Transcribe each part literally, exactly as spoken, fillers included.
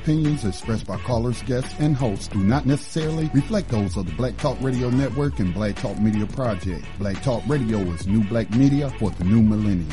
opinions expressed by callers, guests, and hosts do not necessarily reflect those of the Black Talk Radio Network and Black Talk Media Project. Black Talk Radio is new black media for the new millennium.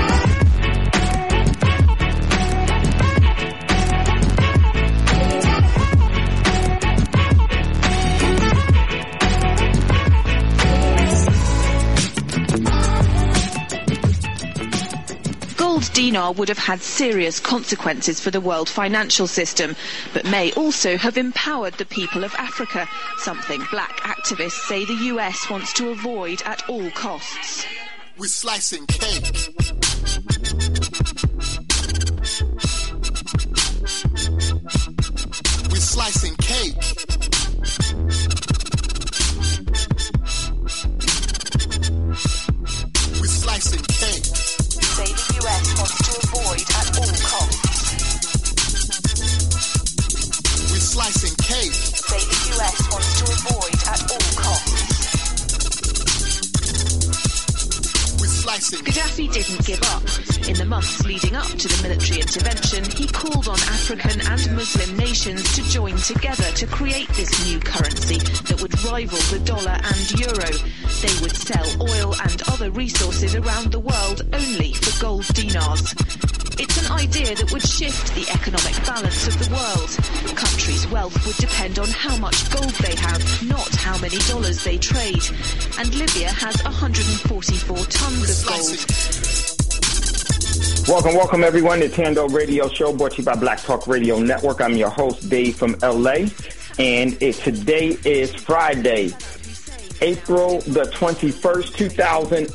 Gold dinar would have had serious consequences for the world financial system, but may also have empowered the people of Africa, something black activists say the U S wants to avoid at all costs. We're slicing cake. We're slicing cake. We're slicing cake. Say the U S wants to avoid at all costs. We're slicing cake. Say the U S wants to avoid at all costs. We're slicing. Gaddafi didn't give up. In the months leading up to the military intervention, he called on African and Muslim nations to join together to create this new currency that would rival the dollar and euro. They would sell oil and other resources around the world only for gold dinars. It's an idea that would shift the economic balance of the world. Countries' wealth would depend on how much gold they have, not how many dollars they trade. And Libya has one hundred forty-four tons of gold. Welcome, welcome everyone to Tando Radio Show, brought to you by Black Talk Radio Network. I'm your host, Dave from L A, and it, today is Friday, April the twenty-first, two thousand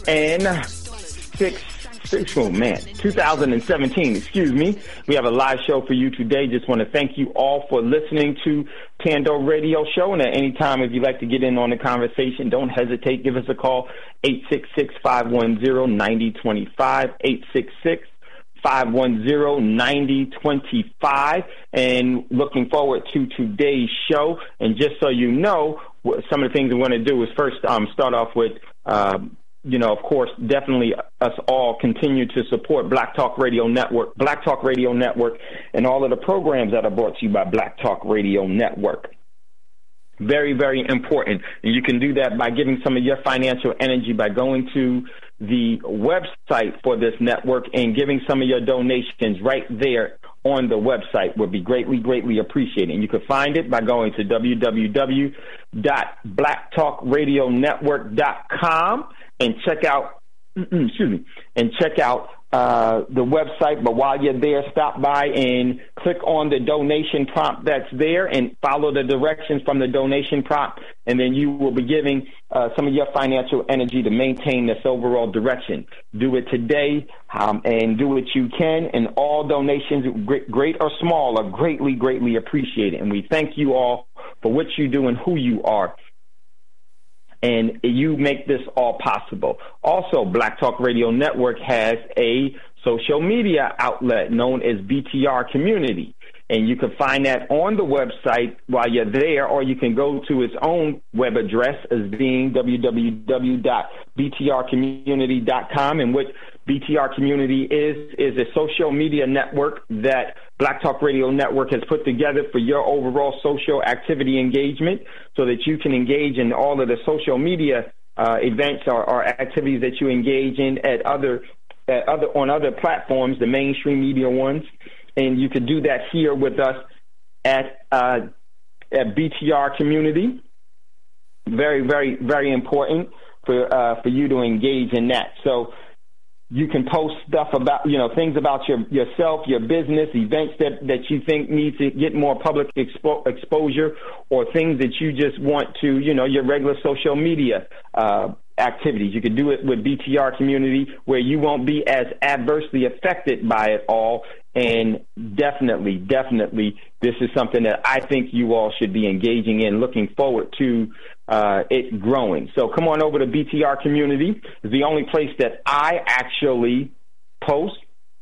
six. Oh man, two thousand seventeen, excuse me. We have a live show for you today. Just want to thank you all for listening to Tando Radio Show. And at any time, if you'd like to get in on the conversation, don't hesitate. Give us a call, eight six six, five one zero, nine zero two five, eight six six, five one zero, nine zero two five. And looking forward to today's show. And just so you know, some of the things we want to do is first um, start off with um, you know, of course, definitely us all continue to support Black Talk Radio Network, Black Talk Radio Network, and all of the programs that are brought to you by Black Talk Radio Network. Very, very important. And you can do that by giving some of your financial energy by going to the website for this network and giving some of your donations right there on the website would be greatly, greatly appreciated. And you can find it by going to w w w dot black talk radio network dot com and check out, excuse me, and check out uh, the website. But while you're there, stop by and click on the donation prompt that's there and follow the directions from the donation prompt, and then you will be giving uh, some of your financial energy to maintain this overall direction. Do it today um, and do what you can, and all donations, great, great or small, are greatly, greatly appreciated. And we thank you all for what you do and who you are. And you make this all possible. Also, Black Talk Radio Network has a social media outlet known as B T R Community. And you can find that on the website while you're there, or you can go to its own web address as being w w w dot b t r community dot com. And what B T R Community is, is a social media network that Black Talk Radio Network has put together for your overall social activity engagement so that you can engage in all of the social media uh, events or, or activities that you engage in at other, at other on other platforms, the mainstream media ones. And you could do that here with us at uh, at B T R Community. Very, very, very important for uh, for you to engage in that. So you can post stuff about, you know, things about your yourself, your business, events that, that you think need to get more public expo- exposure, or things that you just want to, you know, your regular social media uh, activities. You can do it with B T R Community where you won't be as adversely affected by it all. And definitely, definitely, this is something that I think you all should be engaging in, looking forward to uh, it growing. So come on over to B T R Community. It's the only place that I actually post.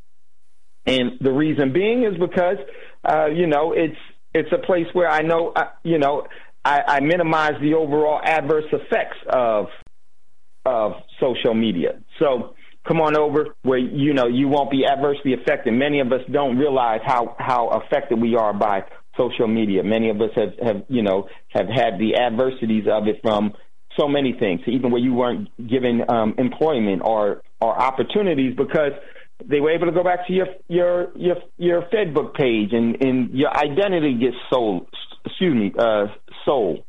And the reason being is because, uh, you know, it's it's a place where I know, uh, you know, I, I minimize the overall adverse effects of of social media. So come on over where, you know, you won't be adversely affected. Many of us don't realize how, how affected we are by social media. Many of us have, have, you know, have had the adversities of it from so many things, even where you weren't given um, employment or, or opportunities because they were able to go back to your your your, your FedBook page and, and your identity gets sold, excuse me, uh, sold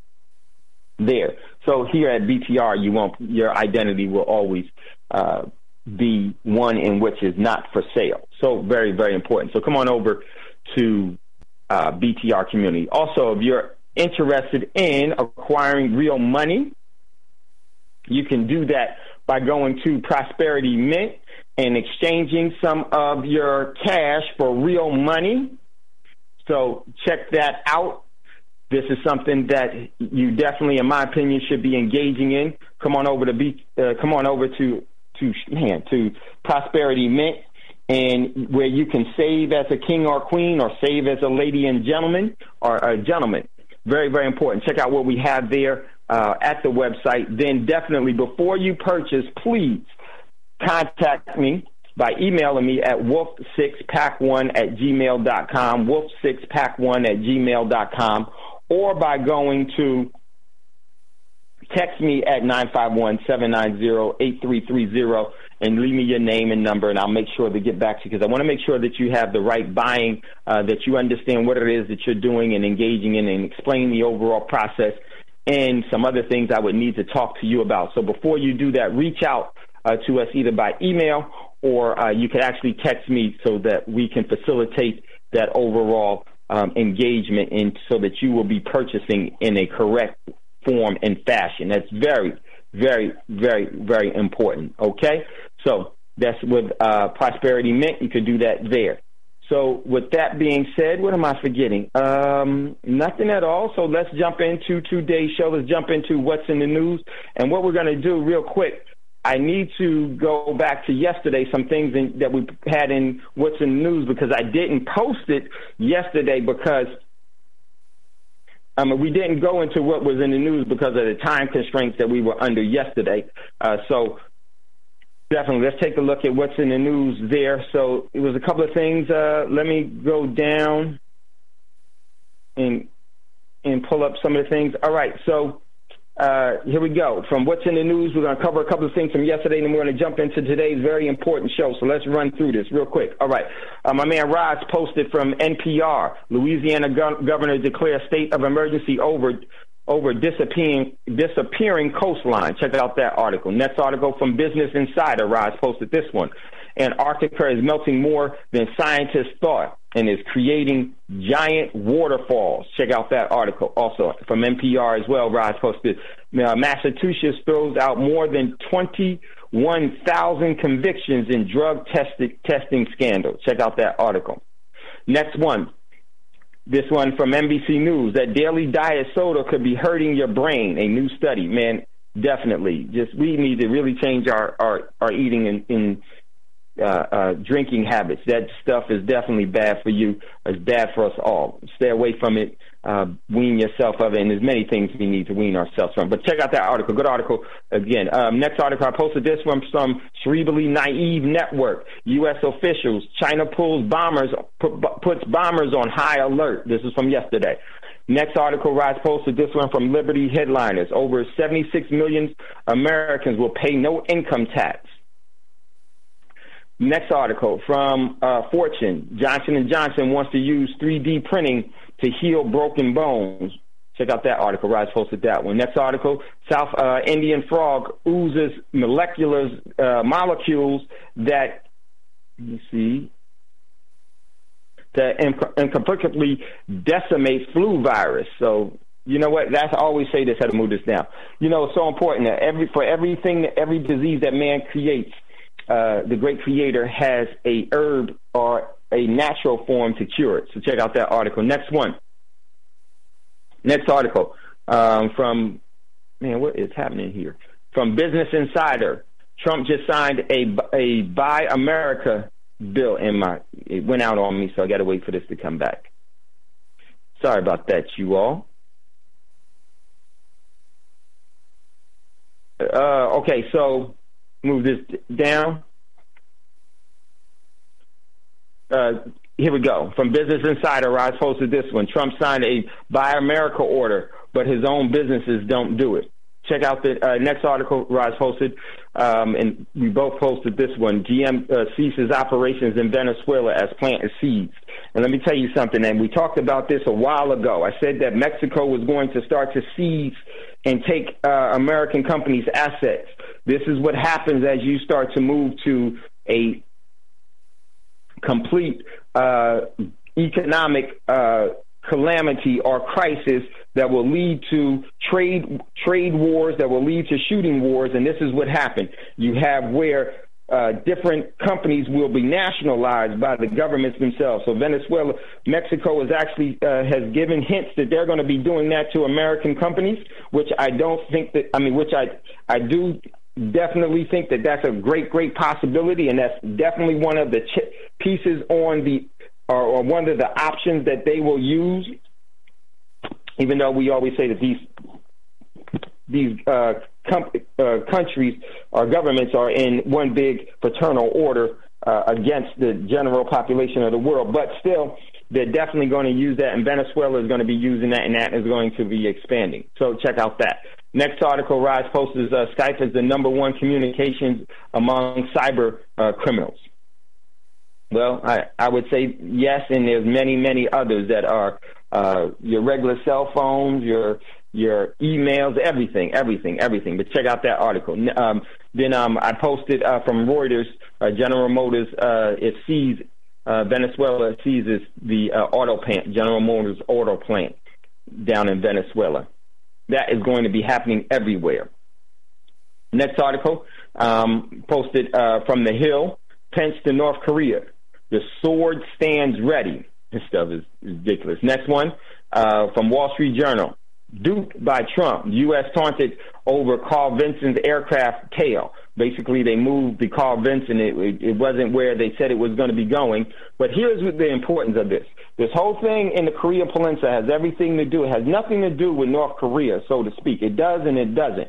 there. So here at B T R, you won't, your identity will always uh, be one in which is not for sale. So very, very important. So come on over to uh, B T R community. Also, if you're interested in acquiring real money, you can do that by going to Prosperity Mint and exchanging some of your cash for real money. So check that out. This is something that you definitely, in my opinion, should be engaging in. Come on over to be, uh, come on over to to man to Prosperity Mint, and where you can save as a king or queen, or save as a lady and gentleman or a gentleman. Very, very important. Check out what we have there uh, at the website. Then definitely, before you purchase, please contact me by emailing me at wolf six pack one at gmail dot com, wolf six pack one at gmail dot com, or by going to text me at nine five one, seven nine zero, eight three three zero and leave me your name and number, and I'll make sure to get back to you because I want to make sure that you have the right buying, uh, that you understand what it is that you're doing and engaging in, and explain the overall process and some other things I would need to talk to you about. So before you do that, reach out uh, to us either by email or uh, you can actually text me so that we can facilitate that overall um, engagement, and so that you will be purchasing in a correct form and fashion. That's very, very, very, very important. Okay, so that's with uh, Prosperity Mint. You could do that there. So with that being said, what am I forgetting? Um, nothing at all. So let's jump into today's show. Let's jump into what's in the news. And what we're going to do real quick, I need to go back to yesterday, some things in, that we had in what's in the news, because I didn't post it yesterday because um, we didn't go into what was in the news because of the time constraints that we were under yesterday. Uh, so definitely, let's take a look at what's in the news there. So it was a couple of things. Uh, let me go down and and pull up some of the things. All right, so uh, here we go. From what's in the news, we're going to cover a couple of things from yesterday, and then we're going to jump into today's very important show. So let's run through this real quick. All right, uh, my man Roz posted from N P R, Louisiana go- governor declares state of emergency over over disappearing disappearing coastline. Check out that article. Next article from Business Insider, Roz posted this one. Antarctica is melting more than scientists thought and is creating giant waterfalls. Check out that article. Also from N P R as well, Roz posted, uh, Massachusetts throws out more than twenty-one thousand convictions in drug tested, testing scandal. Check out that article. Next one. This one from N B C News, that daily diet soda could be hurting your brain. A new study, man, definitely. Just we need to really change our, our, our eating and, and uh, uh, drinking habits. That stuff is definitely bad for you. It's bad for us all. Stay away from it. Uh, wean yourself of it. And there's many things we need to wean ourselves from. But check out that article. Good article again. Um, next article, I posted this from some cerebrally naive network. U S officials, China pulls bombers, puts bombers on high alert. This is from yesterday. Next article, Rise posted this one from Liberty Headliners. Over seventy-six million Americans will pay no income tax. Next article from uh, Fortune. Johnson and Johnson wants to use three D printing to heal broken bones. Check out that article. Rise posted that one. Next article, South uh, Indian frog oozes molecular uh, molecules that, let me see, that incompletely decimates flu virus. So, you know what? That's I always say this, how to move this down. You know, it's so important that every for everything, every disease that man creates, uh, the great creator has a herb or a natural form to cure it. So check out that article. Next one. Next article um, from, man, what is happening here? From Business Insider. Trump just signed a, a Buy America bill, and my it went out on me, so I got to wait for this to come back. Sorry about that, you all. Uh, okay, so move this down. Uh, here we go. From Business Insider, Rise posted this one. Trump signed a Buy America order, but his own businesses don't do it. Check out the uh, next article Rise posted, um, and we both posted this one. G M uh, ceases operations in Venezuela as plant is seized. And let me tell you something, and we talked about this a while ago. I said that Mexico was going to start to seize and take uh, American companies' assets. This is what happens as you start to move to a complete uh, economic uh, calamity or crisis that will lead to trade trade wars, that will lead to shooting wars, and this is what happened. You have where uh, different companies will be nationalized by the governments themselves. So Venezuela, Mexico is actually uh, has given hints that they're going to be doing that to American companies, which I don't think that, I mean, which I I do definitely think that that's a great, great possibility, and that's definitely one of the ch- pieces on the, or, or one of the options that they will use, even though we always say that these these uh, com- uh, countries or governments are in one big fraternal order uh, against the general population of the world. But still, they're definitely going to use that, and Venezuela is going to be using that, and that is going to be expanding. So check out that. Next article, Rise posts, is uh, Skype is the number one communications among cyber uh, criminals. Well, I, I would say yes, and there's many, many others that are uh, your regular cell phones, your your emails, everything, everything, everything. But check out that article. Um, then um, I posted uh, from Reuters, uh, General Motors, uh, it sees, uh, Venezuela seizes the uh, auto plant, General Motors auto plant down in Venezuela. That is going to be happening everywhere. Next article, um, posted uh, from The Hill, Pence to North Korea. The sword stands ready. This stuff is ridiculous. Next one, uh, from Wall Street Journal. Duped by Trump. U S taunted over Carl Vinson's aircraft tail. Basically, they moved the Carl Vinson. It, it, it wasn't where they said it was going to be going. But here's what the importance of this. This whole thing in the Korean Peninsula has everything to do. It has nothing to do with North Korea, so to speak. It does and it doesn't.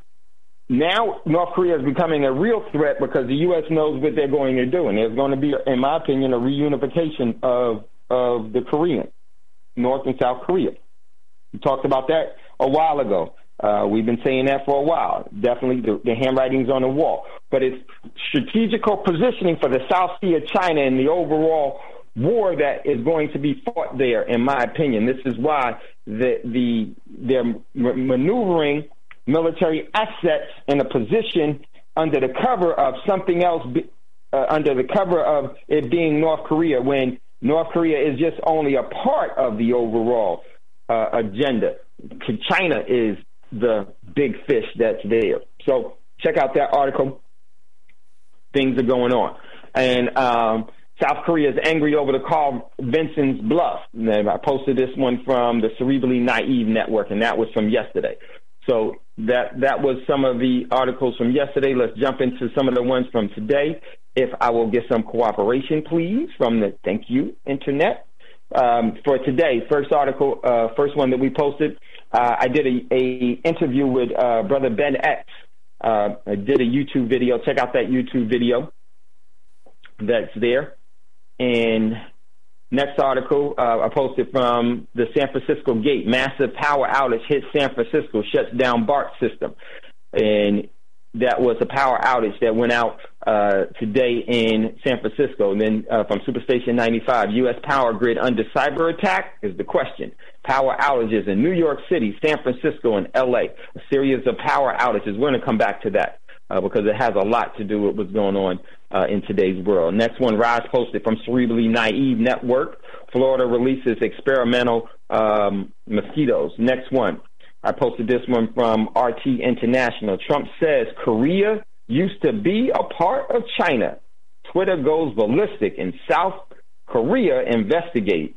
Now, North Korea is becoming a real threat because the U S knows what they're going to do. And there's going to be, in my opinion, a reunification of, of the Korean, North and South Korea. We talked about that a while ago. Uh, we've been saying that for a while. Definitely the, the handwriting's on the wall. But it's strategical positioning for the South Sea of China and the overall war that is going to be fought there, in my opinion. This is why the, the they're maneuvering military assets in a position under the cover of something else, uh, under the cover of it being North Korea, when North Korea is just only a part of the overall uh, agenda. China is the big fish that's there. So check out that article. Things are going on. And um, South Korea is angry over the Carl Vinson's bluff. And I posted this one from the Cerebrally Naive Network, and that was from yesterday. So that that was some of the articles from yesterday. Let's jump into some of the ones from today. If I will get some cooperation, please, from the thank you, Internet. Um, for today, first article, uh, first one that we posted, uh, I did a, a interview with uh, Brother Ben X. Uh, I did a YouTube video. Check out that YouTube video that's there. And next article, uh, I posted from the San Francisco Gate. Massive power outage hits San Francisco, shuts down BART system. And that was a power outage that went out uh, today in San Francisco. And then uh, from Superstation ninety-five, U S power grid under cyber attack is the question. Power outages in New York City, San Francisco, and L A. A series of power outages. We're going to come back to that uh, because it has a lot to do with what's going on uh, in today's world. Next one, Rise posted from Cerebrally Naive Network. Florida releases experimental um, mosquitoes. Next one. I posted this one from R T International. Trump says Korea used to be a part of China. Twitter goes ballistic and South Korea investigates.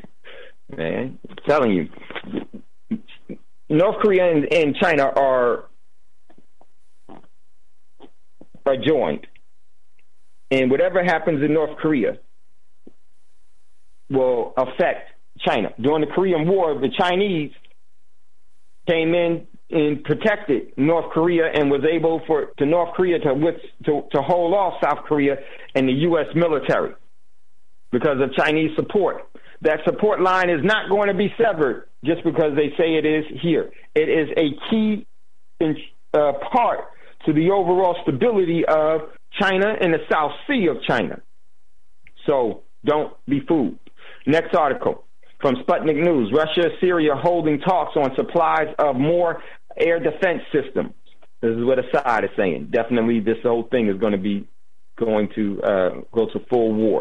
Man, I'm telling you. North Korea and, and China are, are joined. And whatever happens in North Korea will affect China. During the Korean War, the Chinese came in and protected North Korea and was able for to North Korea to, with, to to hold off South Korea and the U S military because of Chinese support. That support line is not going to be severed just because they say it is here. It is a key uh, part to the overall stability of China and the South Sea of China. So don't be fooled. Next article from Sputnik News. Russia, Syria holding talks on supplies of more air defense systems. This is what Assad is saying. Definitely this whole thing is going to be going to uh, go to full war.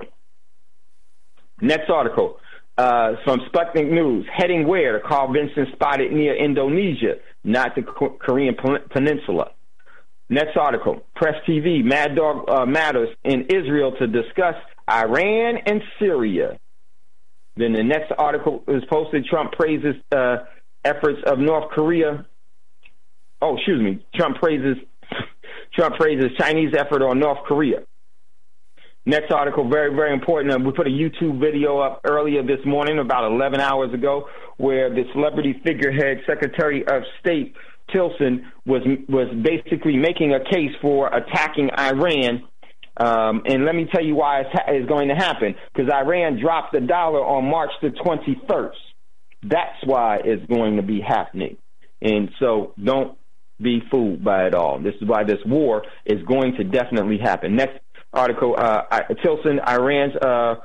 Next article uh, from Sputnik News. Heading where? The Carl Vinson spotted near Indonesia, not the Korean Peninsula. Next article, Press T V. Mad Dog uh, matters in Israel to discuss Iran and Syria. Then the next article is posted. Trump praises uh, efforts of North Korea. Oh, excuse me. Trump praises Trump praises Chinese effort on North Korea. Next article, very, very important. We put a YouTube video up earlier this morning, about eleven hours ago, where the celebrity figurehead, Secretary of State Tillerson, was was basically making a case for attacking Iran. Um, and let me tell you why it's, ha- it's going to happen. Because Iran dropped the dollar on March the twenty-first. That's why it's going to be happening. And so don't be fooled by it all. This is why this war is going to definitely happen. Next article, uh, Tillerson, Iran's uh,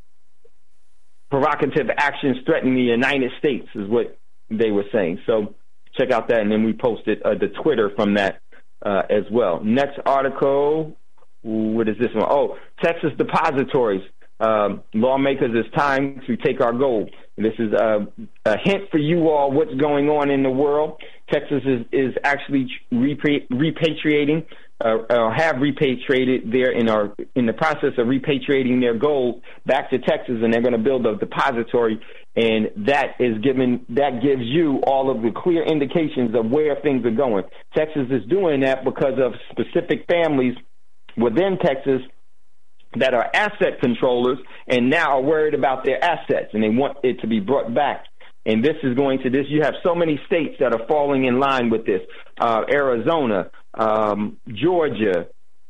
provocative actions threatening the United States is what they were saying. So check out that, and then we posted uh, the Twitter from that uh, as well. Next article, what is this one? Oh, Texas depositories. Um, lawmakers, it's time to take our gold. This is a, a hint for you all what's going on in the world. Texas is, is actually repri- repatriating, uh, or have repatriated there in our in the process of repatriating their gold back to Texas, and they're going to build a depository, and that is given that gives you all of the clear indications of where things are going. Texas is doing that because of specific families within Texas that are asset controllers and now are worried about their assets, and they want it to be brought back. And this is going to this. You have so many states that are falling in line with this: uh, Arizona, um, Georgia,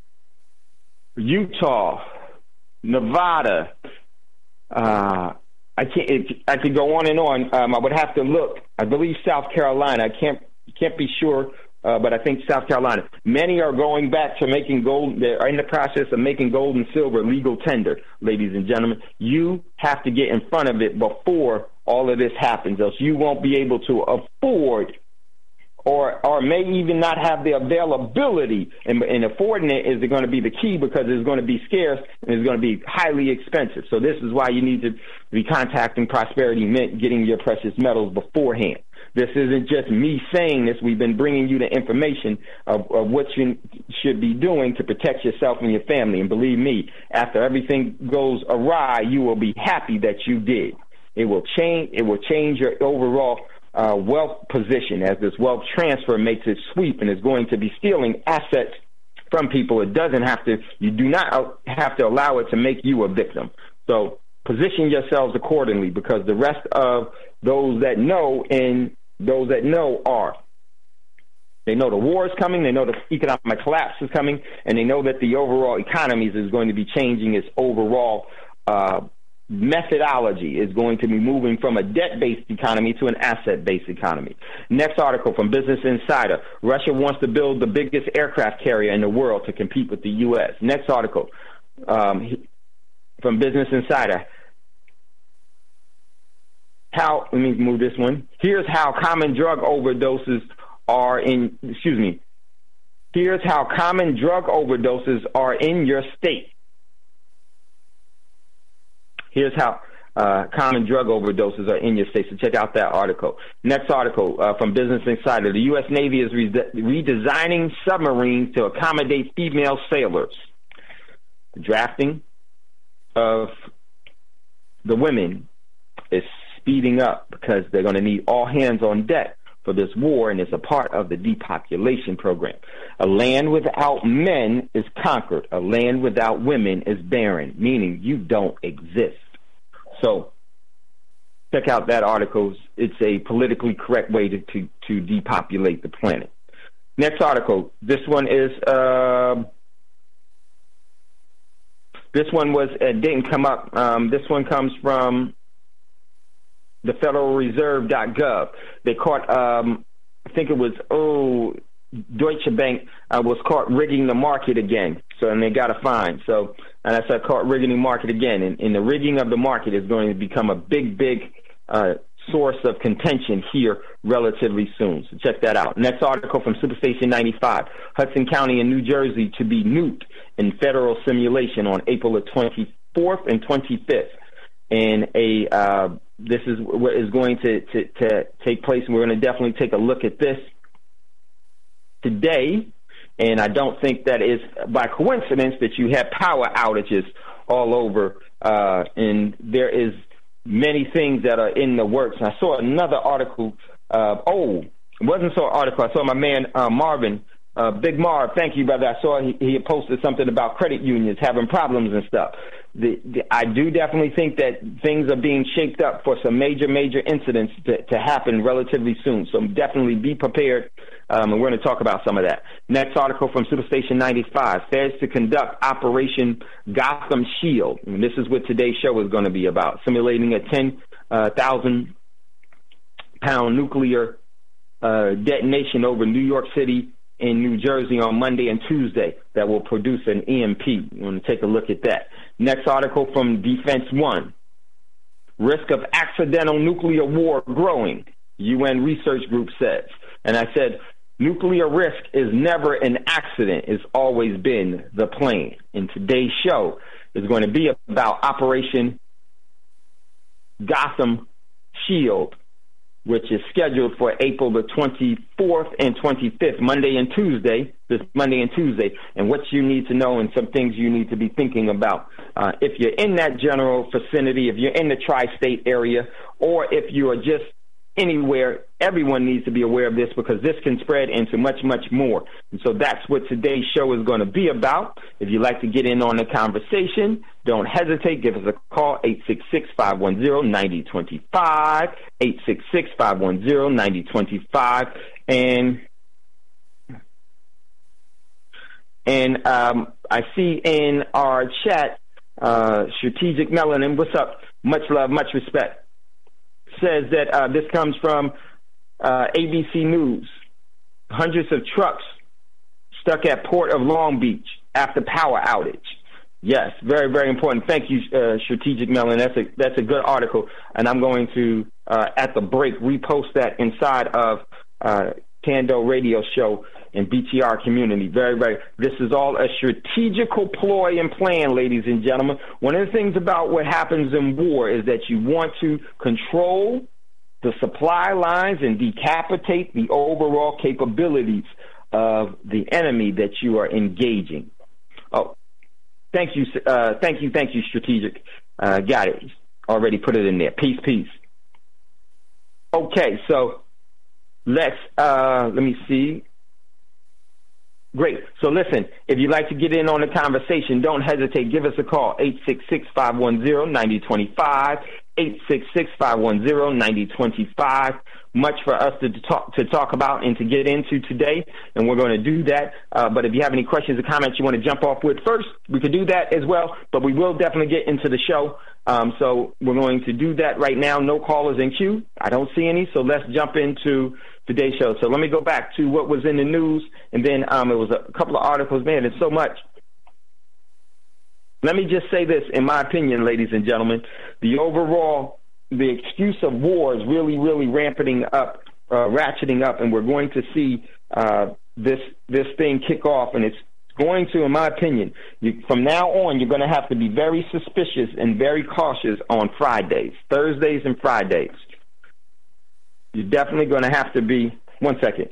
Utah, Nevada. Uh, I can't. It, I could go on and on. Um, I would have to look. I believe South Carolina. I can't can't be sure. Uh, but I think South Carolina. Many are going back to making gold. They are in the process of making gold and silver legal tender, ladies and gentlemen. You have to get in front of it before all of this happens, else you won't be able to afford or or may even not have the availability. And, and affording it is going to be the key, because it's going to be scarce and it's going to be highly expensive. So this is why you need to be contacting Prosperity Mint, getting your precious metals beforehand. This isn't just me saying this. We've been bringing you the information of, of what you should be doing to protect yourself and your family. And believe me, after everything goes awry, you will be happy that you did. It will change. It will change your overall uh, wealth position as this wealth transfer makes its sweep and is going to be stealing assets from people. It doesn't have to. You do not have to allow it to make you a victim. So position yourselves accordingly, because the rest of those that know and those that know are. They know the war is coming, they know the economic collapse is coming, and they know that the overall economy is going to be changing its overall uh, methodology, is going to be moving from a debt-based economy to an asset-based economy. Next article from Business Insider. Russia wants to build the biggest aircraft carrier in the world to compete with the U S. Next article um, from Business Insider. How, let me move this one. Here's how common drug overdoses are in, excuse me. Here's how common drug overdoses are in your state. Here's how uh, common drug overdoses are in your state. So check out that article. Next article uh, from Business Insider. The U S Navy is re- redesigning submarines to accommodate female sailors. The drafting of the women is speeding up because they're going to need all hands on deck for this war, and it's a part of the depopulation program. A land without men is conquered. A land without women is barren, meaning you don't exist. So check out that article. It's a politically correct way to, to, to depopulate the planet. Next article. This one is, uh, this one was, uh, didn't come up. Um, this one comes from the Federal Reserve dot gov. They caught, um, I think it was, oh, Deutsche Bank uh, was caught rigging the market again. So, and they got a fine. So, and I said caught rigging the market again. And, and the rigging of the market is going to become a big, big uh, source of contention here relatively soon. So check that out. Next article from Superstation ninety-five. Hudson County in New Jersey to be nuked in federal simulation on April the twenty-fourth and twenty-fifth. And a uh, this is what is going to, to, to take place, and we're going to definitely take a look at this today. And I don't think that is by coincidence that you have power outages all over, uh, and there is many things that are in the works. And I saw another article. Uh, oh, it wasn't so an article. I saw my man uh, Marvin, uh, Big Marv. Thank you, brother. I saw he, he had posted something about credit unions having problems and stuff. The, the, I do definitely think that things are being shaped up for some major, major incidents to, to happen relatively soon. So definitely be prepared, um, and we're going to talk about some of that. Next article from Superstation ninety-five. Feds to conduct Operation Gotham Shield. And this is what today's show is going to be about, simulating a ten thousand pound nuclear uh, detonation over New York City in New Jersey on Monday and Tuesday that will produce an E M P. You want to take a look at that. Next article from Defense One. Risk of accidental nuclear war growing, U N research group says. And I said, nuclear risk is never an accident. It's always been the plan. And today's show is going to be about Operation Gotham Shield, which is scheduled for April the twenty-fourth and twenty-fifth, Monday and Tuesday, this Monday and Tuesday, and what you need to know and some things you need to be thinking about. Uh, if you're in that general vicinity, if you're in the tri-state area, or if you are just anywhere, everyone needs to be aware of this because this can spread into much, much more. And so that's what today's show is going to be about. If you'd like to get in on the conversation, don't hesitate. Give us a call, eight six six, five one zero, nine zero two five, eight six six, five one zero, nine zero two five. And, and um, I see in our chat, uh, Strategic Melanin, what's up? Much love, much respect. Says that uh, this comes from uh, A B C News. Hundreds of trucks stuck at Port of Long Beach after power outage. Yes, very, very important. Thank you, uh, Strategic Melon. That's a that's a good article, and I'm going to uh, at the break repost that inside of uh, Tando Radio Show and B T R community. Very, very. This is all a strategical ploy and plan, ladies and gentlemen. One of the things about what happens in war is that you want to control the supply lines and decapitate the overall capabilities of the enemy that you are engaging. Oh, thank you, uh, thank you, thank you, Strategic. Uh, got it. Already put it in there. Peace, peace. Okay, so let's uh, let me see. Great. So listen, if you'd like to get in on the conversation, don't hesitate. Give us a call, eight six six, five one zero, nine zero two five, eight six six, five one zero, nine zero two five. Much for us to talk to talk about and to get into today, and we're going to do that. Uh, but if you have any questions or comments you want to jump off with first, we could do that as well, but we will definitely get into the show. Um, so we're going to do that right now. No callers in queue. I don't see any, so let's jump into today's show. So let me go back to what was in the news, and then um, it was a couple of articles. Man, it's so much. Let me just say this, in my opinion, ladies and gentlemen, the overall, the excuse of war is really, really ramping up, uh, ratcheting up, and we're going to see uh, this this thing kick off, and it's going to, in my opinion, you, from now on, you're going to have to be very suspicious and very cautious on Fridays, Thursdays and Fridays. You're definitely going to have to be, one second.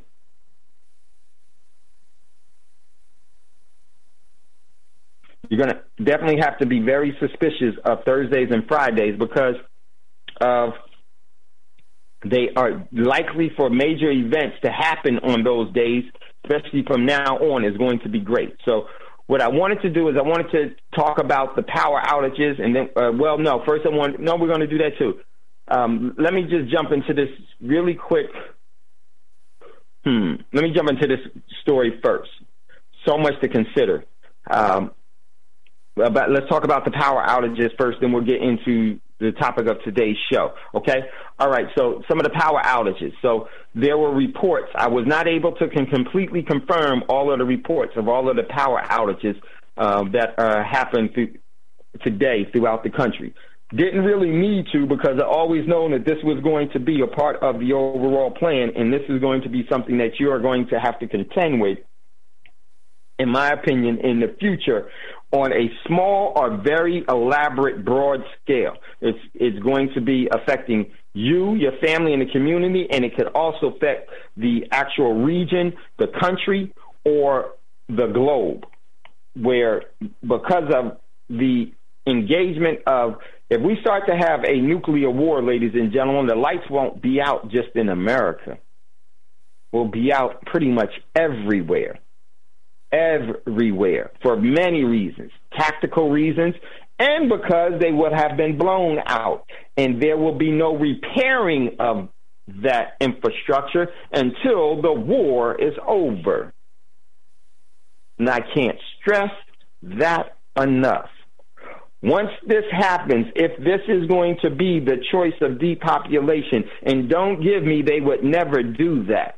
You're going to definitely have to be very suspicious of Thursdays and Fridays because of they are likely for major events to happen on those days, especially from now on, is going to be great. So what I wanted to do is I wanted to talk about the power outages, and then, uh, well, no, first I want, no, we're going to do that too. Um, let me just jump into this really quick. Hmm. Let me jump into this story first. So much to consider. Um, but let's talk about the power outages first, then we'll get into the topic of today's show. Okay? All right. So some of the power outages. So there were reports. I was not able to con- completely confirm all of the reports of all of the power outages uh, that uh, happened th- today throughout the country. Didn't really need to, because I always known that this was going to be a part of the overall plan, and this is going to be something that you are going to have to contend with, in my opinion, in the future on a small or very elaborate, broad scale. It's, it's going to be affecting you, your family, and the community, and it could also affect the actual region, the country, or the globe, where because of the engagement of, if we start to have a nuclear war, ladies and gentlemen, the lights won't be out just in America. Will be out pretty much everywhere. Everywhere. For many reasons. Tactical reasons. And because they would have been blown out. And there will be no repairing of that infrastructure until the war is over. And I can't stress that enough. Once this happens, if this is going to be the choice of depopulation, and don't give me they would never do that.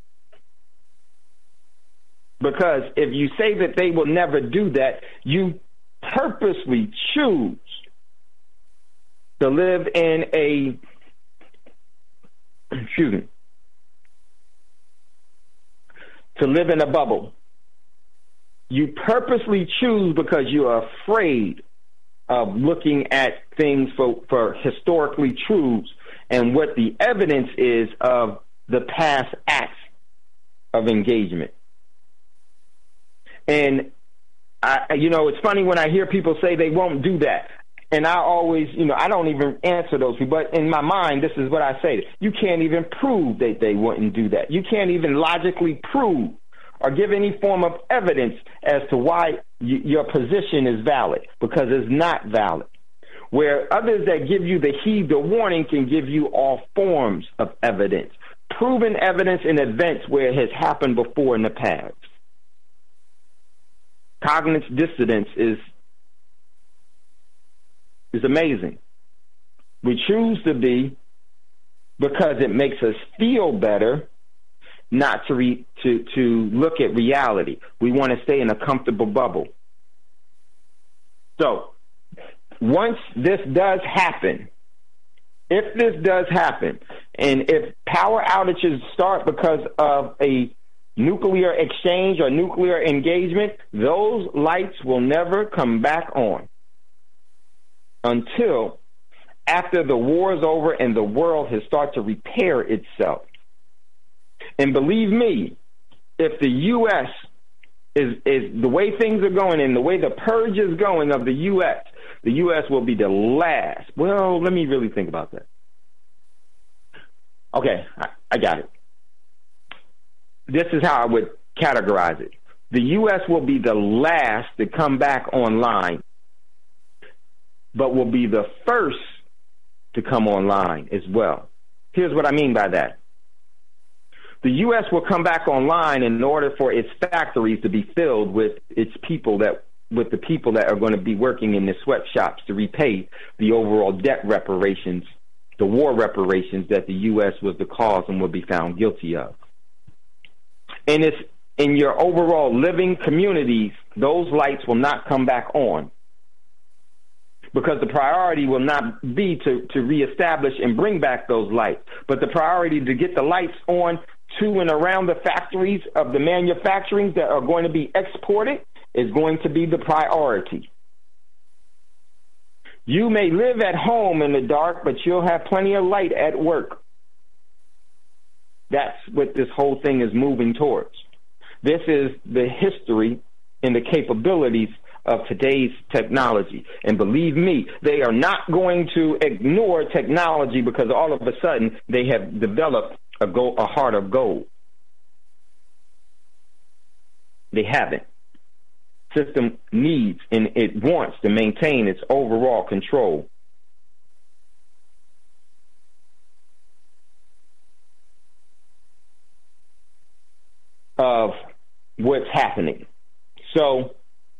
Because if you say that they will never do that, you purposely choose to live in a, excuse me, to live in a bubble. You purposely choose because you're afraid of looking at things for, for historically truths and what the evidence is of the past acts of engagement. And, I, you know, it's funny when I hear people say they won't do that. And I always, you know, I don't even answer those people. But in my mind, this is what I say. You can't even prove that they wouldn't do that. You can't even logically prove or give any form of evidence as to why y- your position is valid, because it's not valid. Where others that give you the heed, the warning, can give you all forms of evidence, proven evidence in events where it has happened before in the past. Cognitive dissonance is is amazing. We choose to be because it makes us feel better, not to re, to to look at reality. We want to stay in a comfortable bubble. So, once this does happen, if this does happen, and if power outages start because of a nuclear exchange or nuclear engagement, those lights will never come back on until after the war is over and the world has started to repair itself. And believe me, if the U S is, is the way things are going and the way the purge is going of the U S, the U S will be the last. Well, let me really think about that. Okay, I, I got it. This is how I would categorize it. The U S will be the last to come back online, but will be the first to come online as well. Here's what I mean by that. The U S will come back online in order for its factories to be filled with its people that, with the people that are going to be working in the sweatshops to repay the overall debt reparations, the war reparations that the U S was the cause and will be found guilty of. And it's in your overall living communities, those lights will not come back on, because the priority will not be to, to reestablish and bring back those lights, but the priority to get the lights on to and around the factories of the manufacturing that are going to be exported is going to be the priority. You may live at home in the dark, but you'll have plenty of light at work. That's what this whole thing is moving towards. This is the history and the capabilities of today's technology. And believe me, they are not going to ignore technology because all of a sudden they have developed a, gold, a heart of gold. They haven't. System needs and it wants to maintain its overall control. of what's happening. So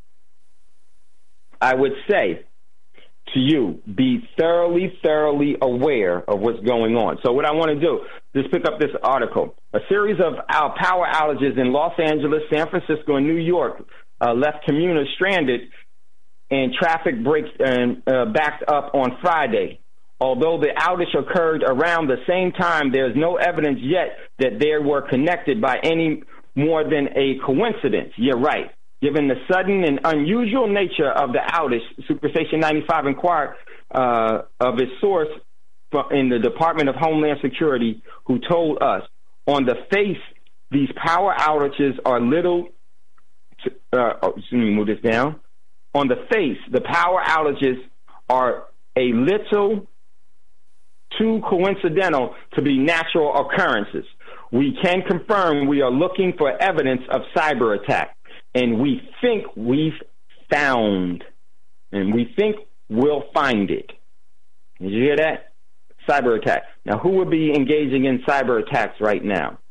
I would say to you, be thoroughly, thoroughly aware of what's going on. So what I want to do, just pick up this article. A series of our power outages in Los Angeles, San Francisco, and New York uh, left commuters stranded and traffic breaks and uh, backed up on Friday. Although the outage occurred around the same time, there's no evidence yet that they were connected by any more than a coincidence. You're right. Given the sudden and unusual nature of the outage, Superstation ninety-five inquired uh, of its source in the Department of Homeland Security, who told us, on the face, these power outages are little, to, uh, oh, let me move this down. On the face, the power outages are a little too coincidental to be natural occurrences. We can confirm we are looking for evidence of cyber attack. And we think we've found, and we think we'll find it. Did you hear that? Cyber attack. Now, who would be engaging in cyber attacks right now?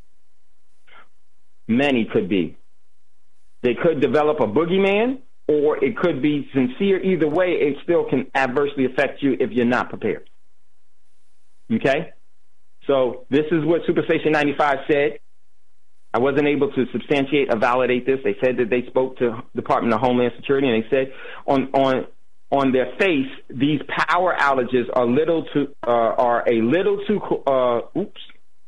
Many could be. They could develop a boogeyman, or it could be sincere. Either way, it still can adversely affect you if you're not prepared. Okay? So this is what Superstation ninety-five said. I wasn't able to substantiate or validate this. They said that they spoke to the Department of Homeland Security, and they said on on on their face, these power outages are little too uh, are a little too. Uh, oops.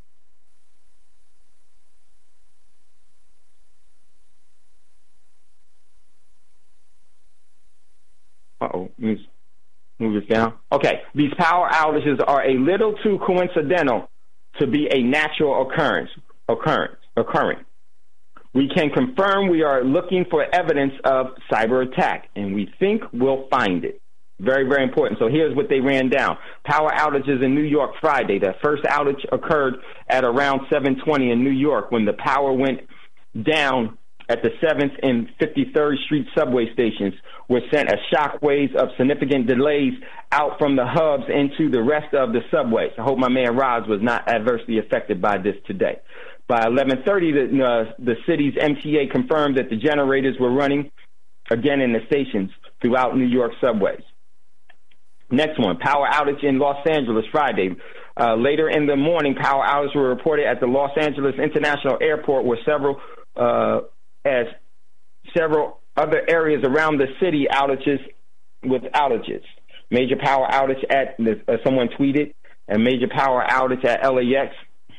Uh oh. Let me move this down. Okay, these power outages are a little too coincidental to be a natural occurrence. Occurrence. Occurring. We can confirm we are looking for evidence of cyber attack, and we think we'll find it. Very, very important. So here's what they ran down. Power outages in New York Friday. The first outage occurred at around seven twenty in New York when the power went down at the seventh and fifty-third Street subway stations, which sent a shockwave of significant delays out from the hubs into the rest of the subways. I hope my man Roz was not adversely affected by this today. By eleven thirty, the, uh, the city's M T A confirmed that the generators were running again in the stations throughout New York subways. Next one, power outage in Los Angeles Friday. Uh, later in the morning, power outages were reported at the Los Angeles International Airport, where several, uh, as several other areas around the city outages with outages. Major power outage at, uh, someone tweeted, a major power outage at L A X.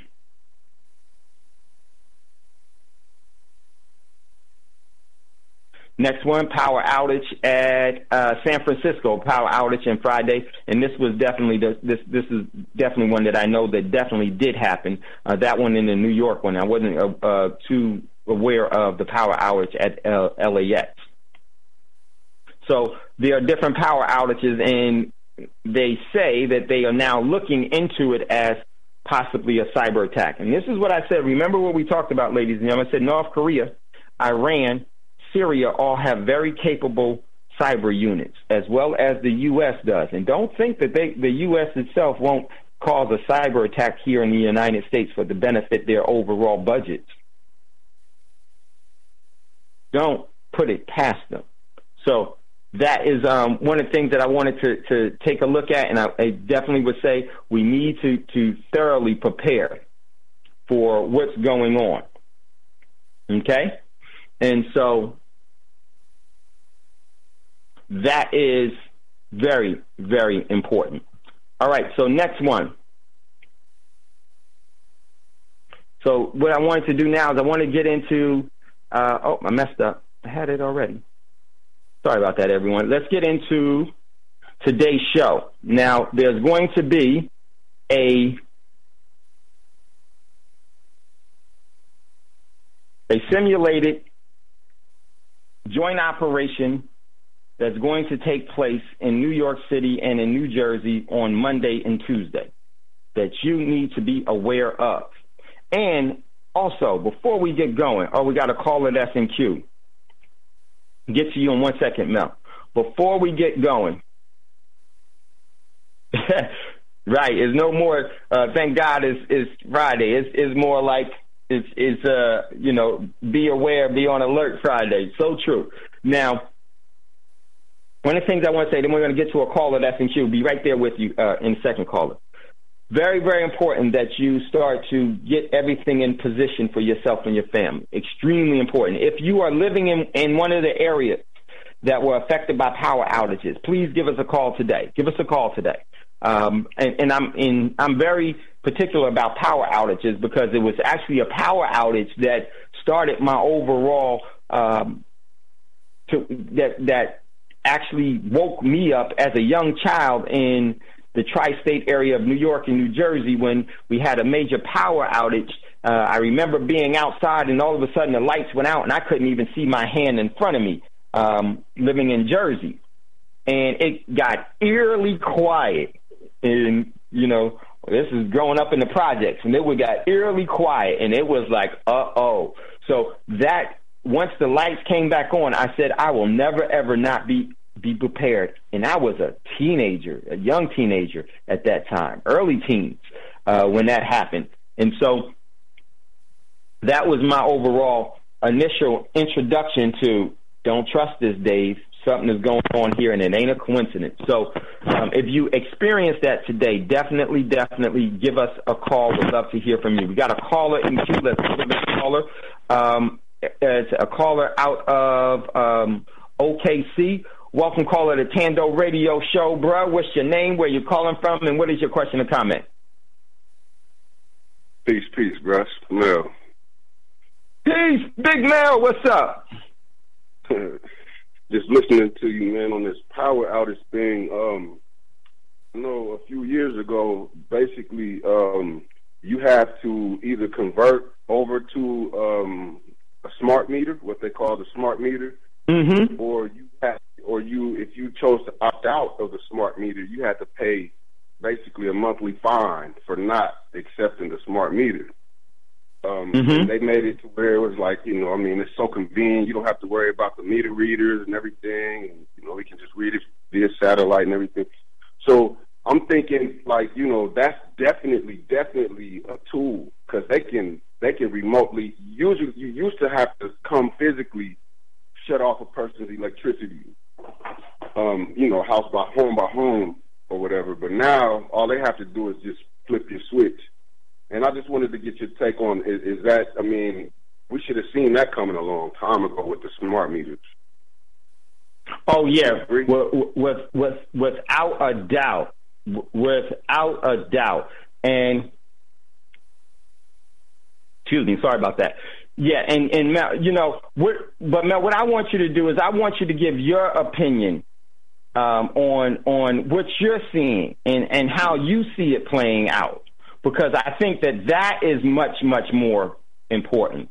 Next one, power outage at uh, San Francisco, power outage on Friday, and this was definitely the, this this is definitely one that I know that definitely did happen. Uh, that one in the New York one, I wasn't uh, uh, too aware of the power outage at L A X. So there are different power outages, and they say that they are now looking into it as possibly a cyber attack. And this is what I said. Remember what we talked about, ladies and gentlemen. I said North Korea, Iran, Syria all have very capable cyber units, as well as the U S does. And don't think that they, the U S itself won't cause a cyber attack here in the United States for the benefit their overall budgets. Don't put it past them. So that is um, one of the things that I wanted to, to take a look at, and I, I definitely would say we need to, to thoroughly prepare for what's going on. Okay? And so that is very, very important. All right, so next one. So what I wanted to do now is I want to get into, uh, oh, I messed up. I had it already. Sorry about that, everyone. Let's get into today's show. Now, there's going to be a a simulated joint operation that's going to take place in New York City and in New Jersey on Monday and Tuesday that you need to be aware of. And also, before we get going, oh, we got a caller that's in queue. Get to you in one second, Mel. Before we get going, right, it's no more, uh, thank God it's, it's Friday. It's, it's more like It's, it's uh, you know, be aware, be on alert Friday. So true. Now, one of the things I want to say, then we're going to get to a caller that's in queue. Be right there with you uh, in the second caller. Very, very important that you start to get everything in position for yourself and your family. Extremely important. If you are living in, in one of the areas that were affected by power outages, please give us a call today. Give us a call today. Um, and, and I'm in, I'm very particular about power outages because it was actually a power outage that started my overall um, to, that that actually woke me up as a young child in the tri-state area of New York and New Jersey when we had a major power outage. Uh, I remember being outside and all of a sudden the lights went out and I couldn't even see my hand in front of me, um, living in Jersey. And it got eerily quiet. And, you know, this is growing up in the projects, and it got eerily quiet, and it was like, uh-oh. So that, once the lights came back on, I said, I will never, ever not be, be prepared. And I was a teenager, a young teenager at that time, early teens, uh, when that happened. And so that was my overall initial introduction to don't trust this, Dave. Something is going on here, and it ain't a coincidence. So um, if you experience that today, definitely, definitely give us a call. We'd love to hear from you. We got a caller in queue. Let's go to this caller. Um, it's a caller out of um, O K C. Welcome, caller, to Tando Radio Show, bro. What's your name, where you're calling from, and what is your question or comment? Peace, peace, bro. Mel. Peace, Big Mel. What's up? Just listening to you, man, on this power outage thing. Um, I know a few years ago, basically, um, you have to either convert over to um, a smart meter, what they call the smart meter, mm-hmm. or you have, or you, if you chose to opt out of the smart meter, you had to pay basically a monthly fine for not accepting the smart meter. Um, mm-hmm. and they made it to where it was like, you know, I mean, it's so convenient. You don't have to worry about the meter readers and everything. And, you know, we can just read it via satellite and everything. So I'm thinking, like, you know, that's definitely, definitely a tool because they can, they can remotely, usually you used to have to come physically shut off a person's electricity, um, you know, house by home by home or whatever. But now all they have to do is just flip your switch. And I just wanted to get your take on, is, is that, I mean, we should have seen that coming a long time ago with the smart meters. Oh, yeah, with, with, without a doubt, without a doubt. And, excuse me, sorry about that. Yeah, and, and Mel, you know, what, but Mel, what I want you to do is I want you to give your opinion um, on on what you're seeing and, and how you see it playing out. Because I think that that is much, much more important.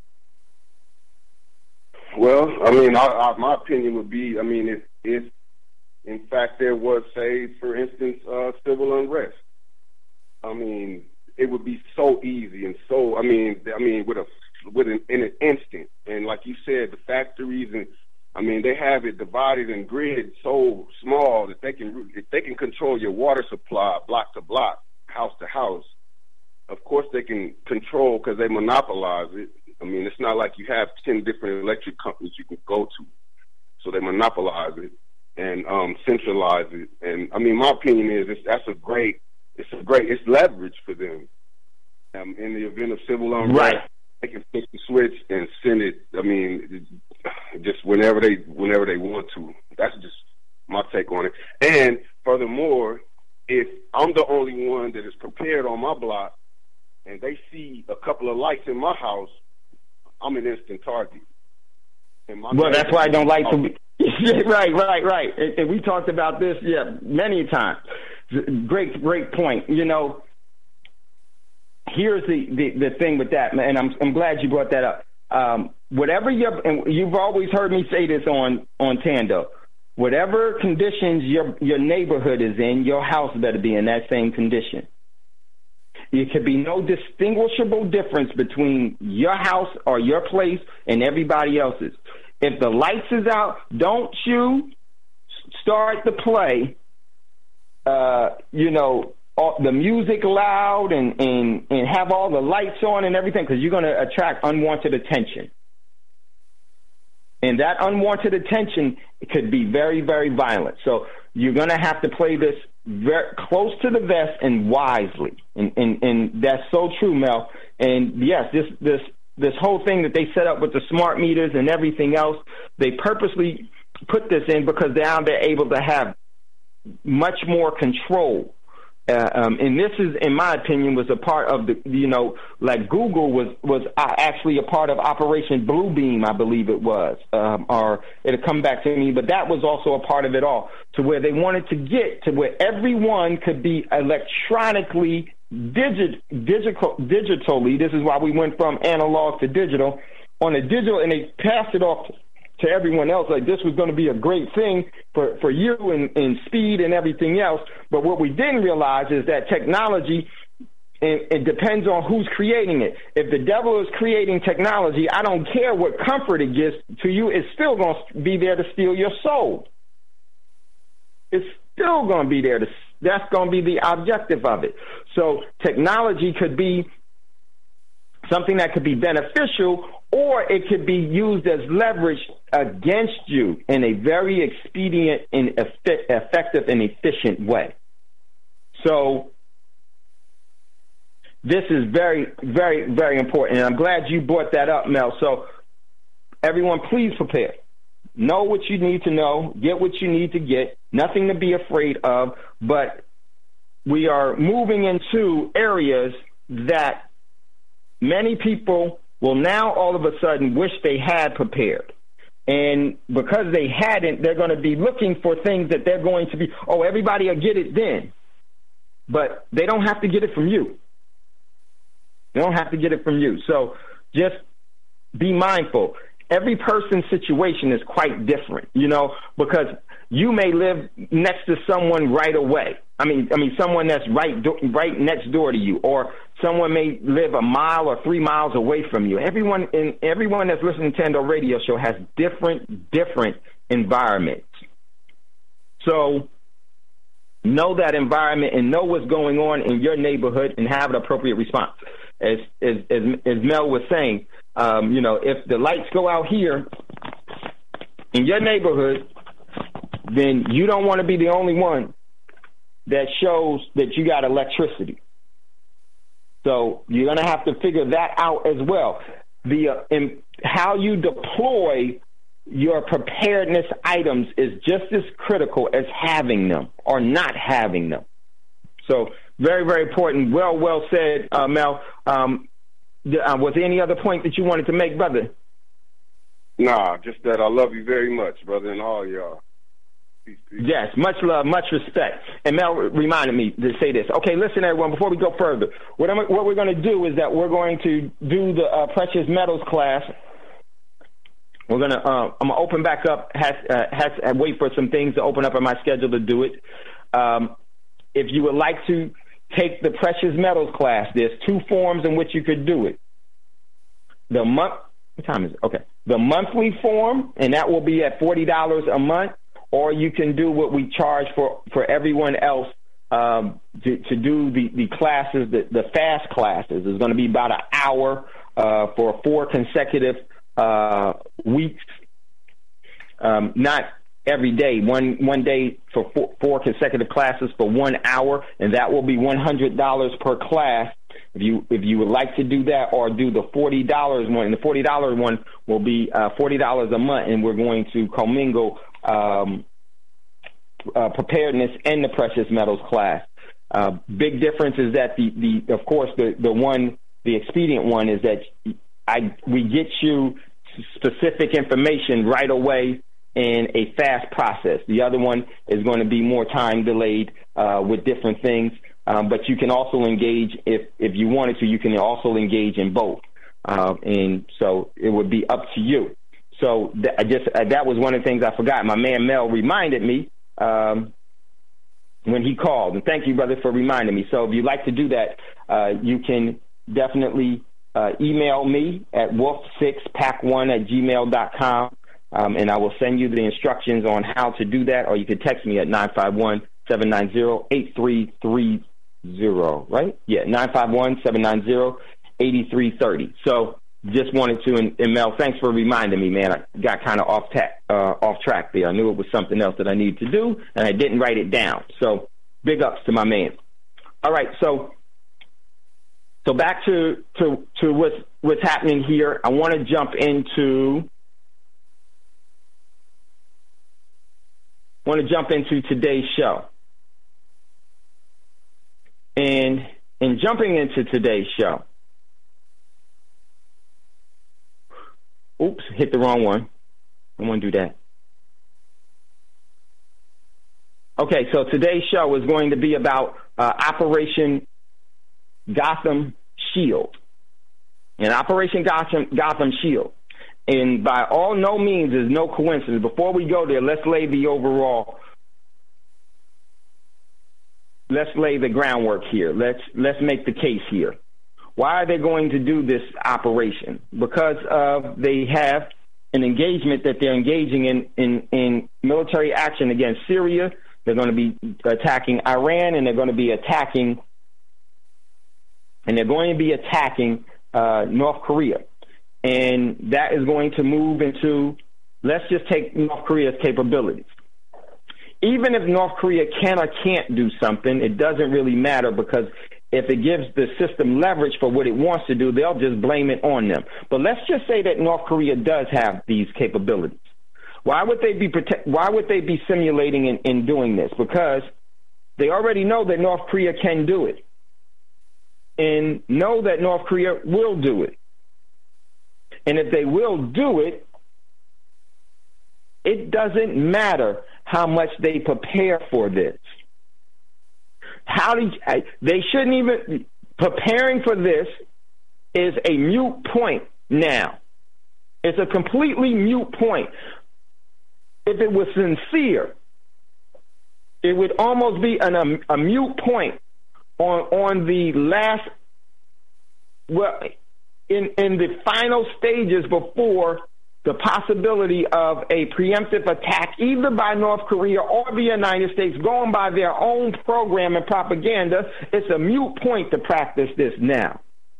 Well, I mean, I, I, my opinion would be, I mean, if, if in fact there was, say, for instance, uh, civil unrest, I mean, it would be so easy and so, I mean, I mean, with a with an, in an instant. And like you said, the factories and, I mean, they have it divided and grid so small that they can if they can control your water supply block to block, house to house. Of course they can control because they monopolize it. I mean, it's not like you have ten different electric companies you can go to. So they monopolize it and um, centralize it. And I mean, my opinion is it's, that's a great, it's a great, it's leverage for them. Um, in the event of civil unrest, right. They can flip the switch and send it. I mean, just whenever they, whenever they want to. That's just my take on it. And furthermore, if I'm the only one that is prepared on my block and they see a couple of lights in my house, I'm an instant target. Well, that's why I don't like to be. right, right, right. And, and we talked about this, yeah, many times. Great, great point. You know, here's the, the, the thing with that, and I'm I'm glad you brought that up. Um, whatever your, and you've always heard me say this on, on Tando, whatever conditions your your neighborhood is in, your house better be in that same condition. There could be no distinguishable difference between your house or your place and everybody else's. If the lights is out, don't you start the play, uh, you know, all, the music loud and, and, and have all the lights on and everything, because you're going to attract unwanted attention. And that unwanted attention could be very, very violent. So you're going to have to play this very close to the vest and wisely. And, and, and that's so true, Mel. And yes, this, this, this whole thing that they set up with the smart meters and everything else, they purposely put this in because now they're able to have much more control. Uh, um, and this is, in my opinion, was a part of the, you know, like Google was, was uh, actually a part of Operation Bluebeam, I believe it was, um, or it'll come back to me, but that was also a part of it all, to where they wanted to get to where everyone could be electronically digit, digital, digitally. This is why we went from analog to digital on a digital, and they passed it off to everyone else like this was going to be a great thing for, for you and, and speed and everything else. But what we didn't realize is that technology, it, it depends on who's creating it. If the devil is creating technology, I don't care what comfort it gives to you, it's still going to be there to steal your soul. It's still going to be there. To, that's going to be the objective of it. So technology could be something that could be beneficial, or it could be used as leverage against you in a very expedient and effective and efficient way. So this is very, very, very important, and I'm glad you brought that up, Mel. So everyone, please prepare. Know what you need to know. Get what you need to get. Nothing to be afraid of, but we are moving into areas that many people will now all of a sudden wish they had prepared. And because they hadn't, they're going to be looking for things that they're going to be, oh, everybody will get it then. But they don't have to get it from you. They don't have to get it from you. So just be mindful. Every person's situation is quite different, you know, because you may live next to someone right away. I mean, I mean, someone that's right, do, right next door to you, or someone may live a mile or three miles away from you. Everyone in everyone that's listening to Tando Radio Show has different, different environments. So know that environment and know what's going on in your neighborhood and have an appropriate response. As as as, as Mel was saying, um, you know, if the lights go out here in your neighborhood, then you don't want to be the only one that shows that you got electricity. So you're going to have to figure that out as well. The uh, in, how you deploy your preparedness items is just as critical as having them or not having them. So very, very important. Well, well said, uh, Mel. Um, uh, was there any other point that you wanted to make, brother? Nah, just that I love you very much, brother, and all y'all. Peace, peace. Yes, much love, much respect. And Mel reminded me to say this. Okay, listen, everyone, before we go further, what, I'm, what we're going to do is that we're going to do the uh, Precious Metals class. We're going to, uh, I'm going to open back up, has, uh, has, uh, wait for some things to open up in my schedule to do it. Um, if you would like to take the Precious Metals class, there's two forms in which you could do it. The month, what time is it? Okay. The monthly form, and that will be at forty dollars a month, or you can do what we charge for, for everyone else um, to, to do the, the classes, the, the fast classes. It's going to be about an hour uh, for four consecutive uh, weeks, um, not every day, one one day for four, four consecutive classes for one hour, and that will be one hundred dollars per class. If you if you would like to do that, or do the forty dollars one, and the forty dollars one will be uh, forty dollars a month, and we're going to commingle um, uh, preparedness and the precious metals class. Uh, big difference is that the, the of course the, the one the expedient one is that I we get you specific information right away in a fast process. The other one is going to be more time delayed uh, with different things. Um, but you can also engage, if, if you wanted to, you can also engage in both. Uh, and so it would be up to you. So th- I just uh, that was one of the things I forgot. My man Mel reminded me um, when he called. And thank you, brother, for reminding me. So if you'd like to do that, uh, you can definitely uh, email me at wolf six pack one at gmail dot com, um, and I will send you the instructions on how to do that, or you can text me at nine five one, seven nine zero, eight three three zero, right? Yeah, nine five one, seven nine zero, eight three three zero. So just wanted to, and, and Mel, thanks for reminding me, man. I got kind of off, ta- uh, off track there. I knew it was something else that I needed to do, and I didn't write it down. So big ups to my man. All right, so so back to to, to what's, what's happening here. I want to jump into want to jump into today's show. And in jumping into today's show, oops, hit the wrong one. I want to do that. Okay, so today's show is going to be about uh, Operation Gotham Shield. And Operation Gotham, Gotham Shield. And by all no means is no coincidence. Before we go there, let's lay the overall, let's lay the groundwork here. Let's let's make the case here. Why are they going to do this operation? Because of they have an engagement that they're engaging in, in, in military action against Syria. They're going to be attacking Iran, and they're going to be attacking, and they're going to be attacking uh, North Korea. And that is going to move into, let's just take North Korea's capabilities. Even if North Korea can or can't do something, it doesn't really matter, because if it gives the system leverage for what it wants to do, they'll just blame it on them. But let's just say that North Korea does have these capabilities. Why would they be protect, why would they be simulating in, in doing this? Because they already know that North Korea can do it, and know that North Korea will do it. And if they will do it, it doesn't matter how much they prepare for this. How do you, they shouldn't even, preparing for this is a moot point now. It's a completely moot point. If it was sincere, it would almost be an, a, a moot point on on the last, well, in, in the final stages before the possibility of a preemptive attack either by North Korea or the United States going by their own program and propaganda. It's a moot point to practice this now.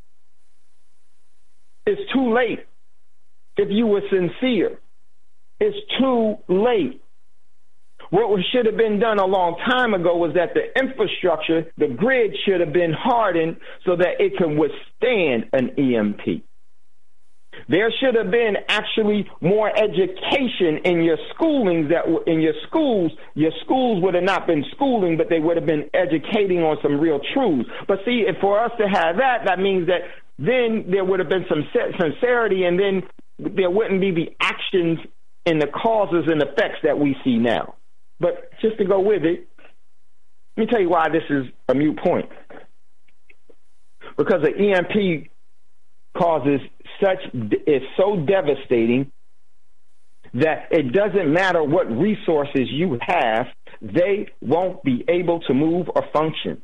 It's too late. If you were sincere, it's too late. What should have been done a long time ago was that the infrastructure, the grid, should have been hardened so that it can withstand an E M P. There should have been actually more education in your schoolings that were in your schools. Your schools would have not been schooling, but they would have been educating on some real truths. But see, if for us to have that, that means that then there would have been some sincerity, and then there wouldn't be the actions and the causes and effects that we see now. But just to go with it, let me tell you why this is a moot point. Because the E M P causes such, is so devastating that it doesn't matter what resources you have, they won't be able to move or function.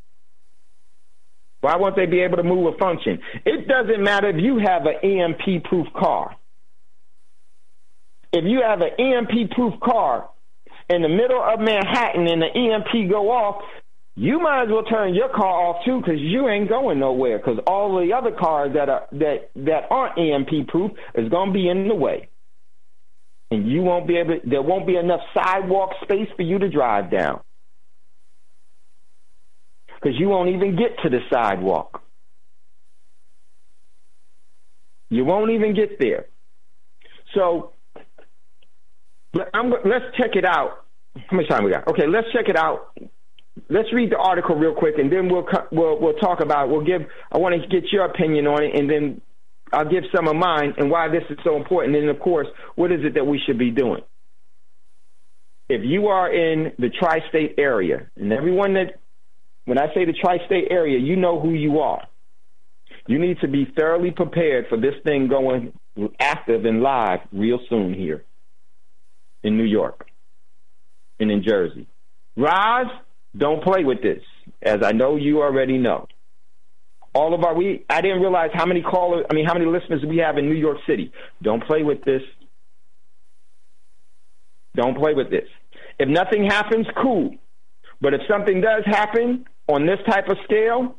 Why won't they be able to move or function? It doesn't matter if you have an E M P-proof car. If you have an E M P-proof car in the middle of Manhattan and the E M P go off, you might as well turn your car off too, because you ain't going nowhere, because all the other cars that are that that aren't E M P proof is going to be in the way, and you won't be able. There won't be enough sidewalk space for you to drive down, because you won't even get to the sidewalk. You won't even get there. So I'm, let's check it out. How much time we got? Okay, let's check it out. Let's read the article real quick, and then we'll we'll we'll talk about. We'll give. I want to get your opinion on it, and then I'll give some of mine and why this is so important. And then, of course, what is it that we should be doing? If you are in the tri-state area, and everyone that, when I say the tri-state area, you know who you are. You need to be thoroughly prepared for this thing going active and live real soon here in New York and in Jersey. Roz, don't play with this, as I know you already know. All of our, we, I didn't realize how many callers, I mean, how many listeners we have in New York City. Don't play with this. Don't play with this. If nothing happens, cool. But if something does happen, on this type of scale,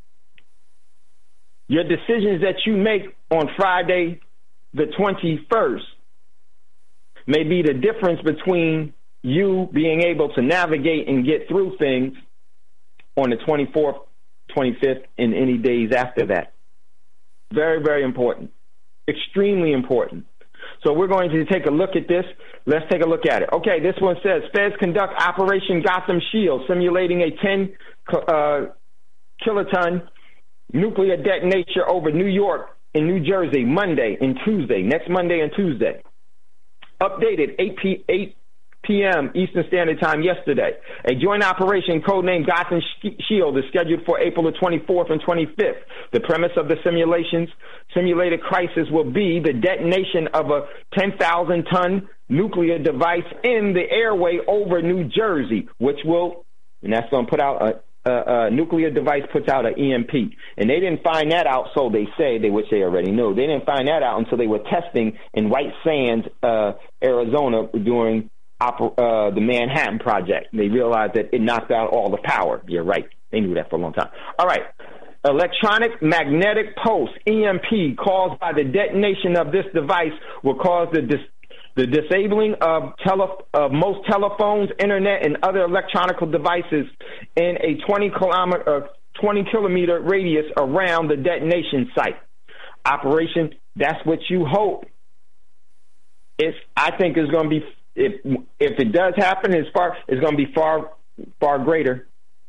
your decisions that you make on Friday the twenty-first may be the difference between you being able to navigate and get through things on the twenty-fourth, twenty-fifth, and any days after that. Very, very important. Extremely important. So we're going to take a look at this. Let's take a look at it. Okay, this one says, Feds conduct Operation Gotham Shield, simulating a ten uh, kiloton nuclear detonation over New York and New Jersey Monday and Tuesday, next Monday and Tuesday. Updated eight p.m. Eastern Standard Time yesterday. A joint operation codenamed Gotham Shield is scheduled for April the twenty-fourth and twenty-fifth. The premise of the simulations simulated crisis will be the detonation of a ten thousand ton nuclear device in the airway over New Jersey, which will, and that's going to put out a A, a nuclear device puts out an E M P. And they didn't find that out, so they say, they which they already knew. They didn't find that out until they were testing in White Sands, uh, Arizona during oper- uh, the Manhattan Project. They realized that it knocked out all the power. You're right. They knew that for a long time. All right. Electronic magnetic pulse, E M P, caused by the detonation of this device will cause the dis- The disabling of, tele- of most telephones, internet, and other electronic devices in a twenty kilometer, uh, twenty kilometer radius around the detonation site. Operation, that's what you hope. It's, I think it's going to be, if if it does happen, it's far, it's going to be far, far greater.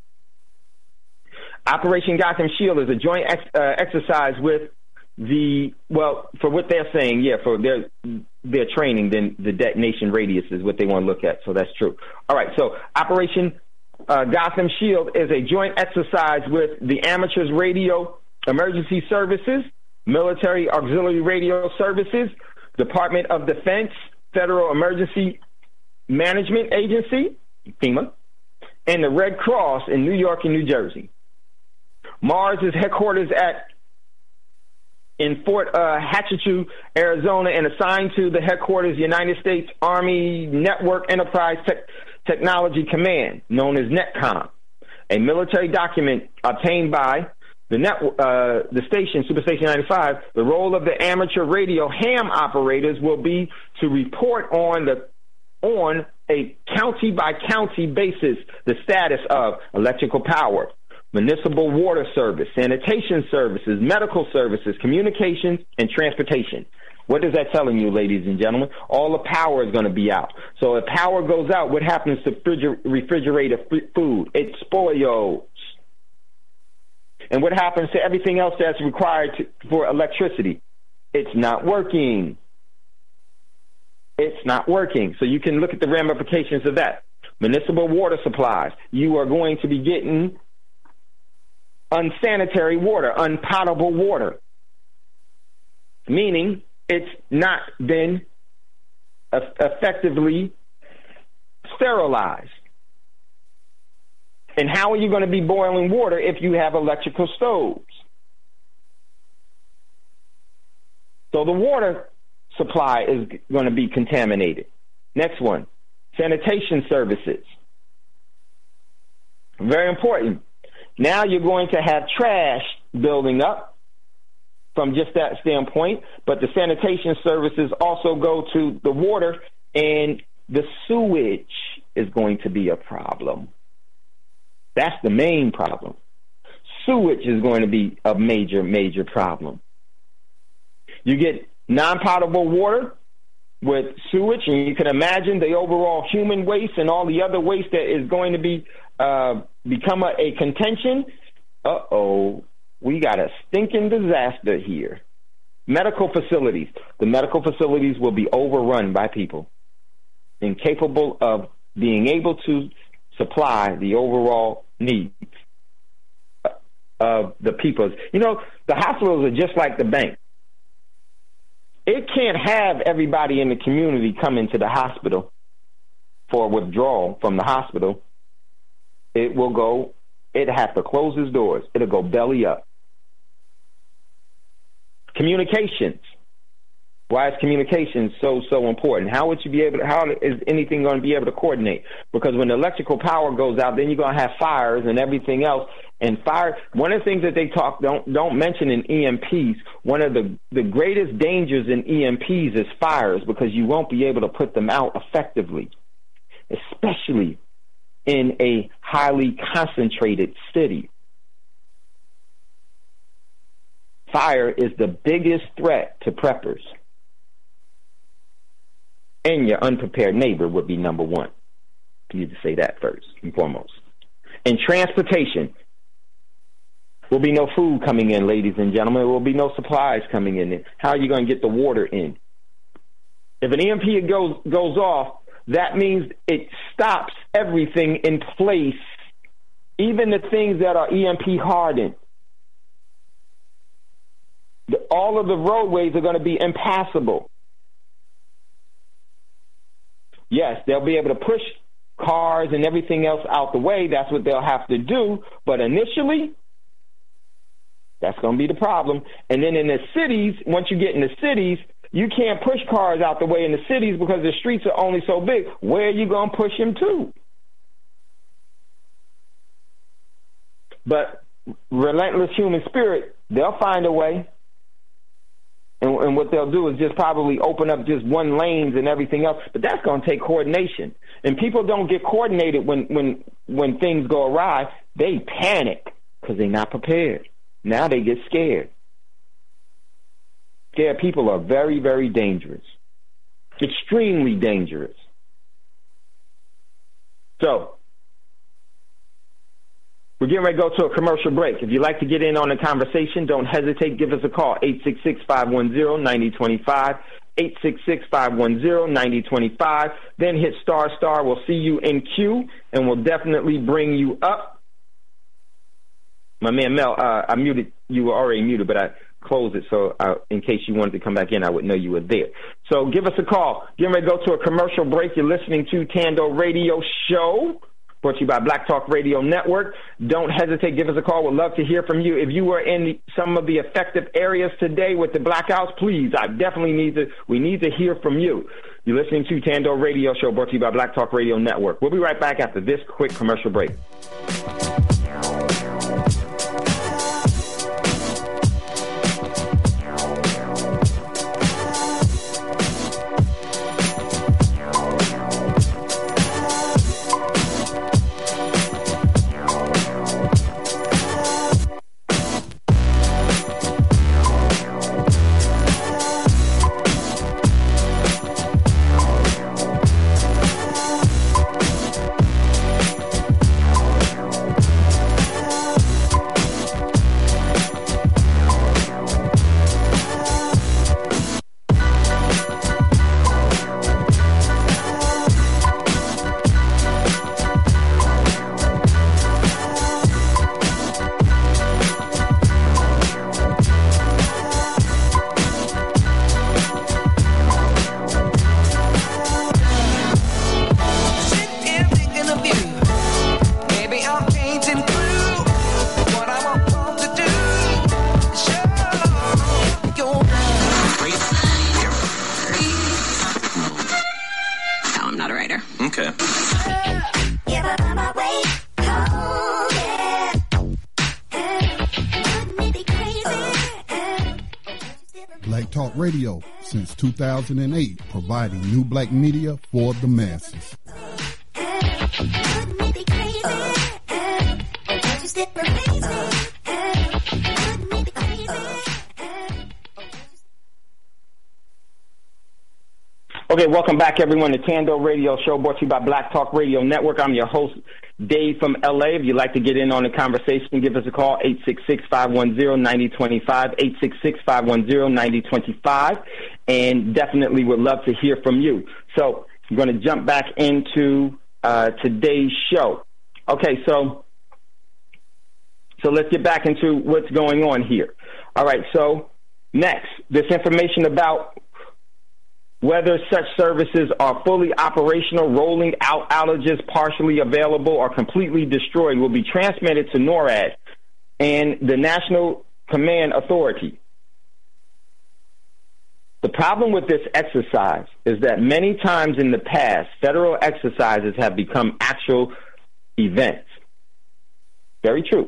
Operation Gotham Shield is a joint ex- uh, exercise with the, well, for what they're saying, yeah, for their their training, then the detonation radius is what they want to look at. So that's true. All right, so Operation uh, Gotham Shield is a joint exercise with the Amateurs Radio Emergency Services, Military Auxiliary Radio Services, Department of Defense, Federal Emergency Management Agency, FEMA, and the Red Cross in New York and New Jersey. Mars is headquarters at in Fort uh, Hatchetoo, Arizona, and assigned to the headquarters United States Army Network Enterprise Te- Technology Command, known as NETCOM. A military document obtained by the net, uh, the station, Superstation ninety-five, the role of the amateur radio ham operators will be to report on the on a county-by-county basis the status of electrical power, municipal water service, sanitation services, medical services, communications, and transportation. What is that telling you, ladies and gentlemen? All the power is going to be out. So if power goes out, what happens to refriger- refrigerator f- food? It spoils. And what happens to everything else that's required to, for electricity? It's not working. It's not working. So you can look at the ramifications of that. Municipal water supplies. You are going to be getting unsanitary water, unpotable water, meaning it's not been effectively sterilized. And how are you going to be boiling water if you have electrical stoves? So the water supply is going to be contaminated. Next one, sanitation services. Very important. Now you're going to have trash building up from just that standpoint, but the sanitation services also go to the water, and the sewage is going to be a problem. That's the main problem. Sewage is going to be a major, major problem. You get non-potable water with sewage, and you can imagine the overall human waste and all the other waste that is going to be uh, become a, a contention. Uh-oh, we got a stinking disaster here. Medical facilities. The medical facilities will be overrun by people incapable of being able to supply the overall needs of the people. You know, the hospitals are just like the bank. It can't have everybody in the community come into the hospital for withdrawal from the hospital. It will go, it has to close its doors. It'll go belly up. Communications. Why is communication so, so important? How would you be able to, how is anything going to be able to coordinate? Because when the electrical power goes out, then you're going to have fires and everything else. And fire, one of the things that they talk, don't, don't mention in E M Ps, one of the, the greatest dangers in E M Ps is fires, because you won't be able to put them out effectively, especially in a highly concentrated city. Fire is the biggest threat to preppers. And your unprepared neighbor would be number one. You need to say that first and foremost. And transportation. Will be no food coming in, ladies and gentlemen. There will be no supplies coming in. How are you going to get the water in? If an E M P goes goes off, that means it stops everything in place, even the things that are E M P hardened. The, all of the roadways are going to be impassable. Yes, they'll be able to push cars and everything else out the way. That's what they'll have to do. But initially, that's going to be the problem. And then in the cities, once you get in the cities, you can't push cars out the way in the cities because the streets are only so big. Where are you going to push them to? But relentless human spirit, they'll find a way. And, and what they'll do is just probably open up just one lanes and everything else. But that's going to take coordination. And people don't get coordinated when, when, when things go awry. They panic because they're not prepared. Now they get scared. Scared people are very, very dangerous. Extremely dangerous. So, we're getting ready to go to a commercial break. If you'd like to get in on the conversation, don't hesitate. Give us a call, eight six six, five one zero, nine zero two five, eight six six, five one zero, nine zero two five. Then hit star star. We'll see you in queue, and we'll definitely bring you up. My man Mel, uh, I muted. You were already muted, but I closed it, so uh, in case you wanted to come back in, I would know you were there. So give us a call. Getting ready to go to a commercial break. You're listening to Tando Radio Show, brought to you by Black Talk Radio Network. Don't hesitate. Give us a call. We'd love to hear from you. If you were in the, some of the affected areas today with the blackouts, please, I definitely need to, we need to hear from you. You're listening to Tando Radio Show, brought to you by Black Talk Radio Network. We'll be right back after this quick commercial break. Radio since two thousand eight, providing new black media for the masses. Okay, welcome back, everyone, to Tando Radio Show, brought to you by Black Talk Radio Network. I'm your host, Dave from L A. If you'd like to get in on the conversation, give us a call, eight six six, five one zero, nine zero two five, eight six six, five one zero, nine zero two five, and definitely would love to hear from you. So I'm going to jump back into uh, today's show. Okay, so so let's get back into what's going on here. All right, so next, this information about whether such services are fully operational, rolling out outages, partially available, or completely destroyed will be transmitted to NORAD and the National Command Authority. The problem with this exercise is that many times in the past, federal exercises have become actual events. Very true.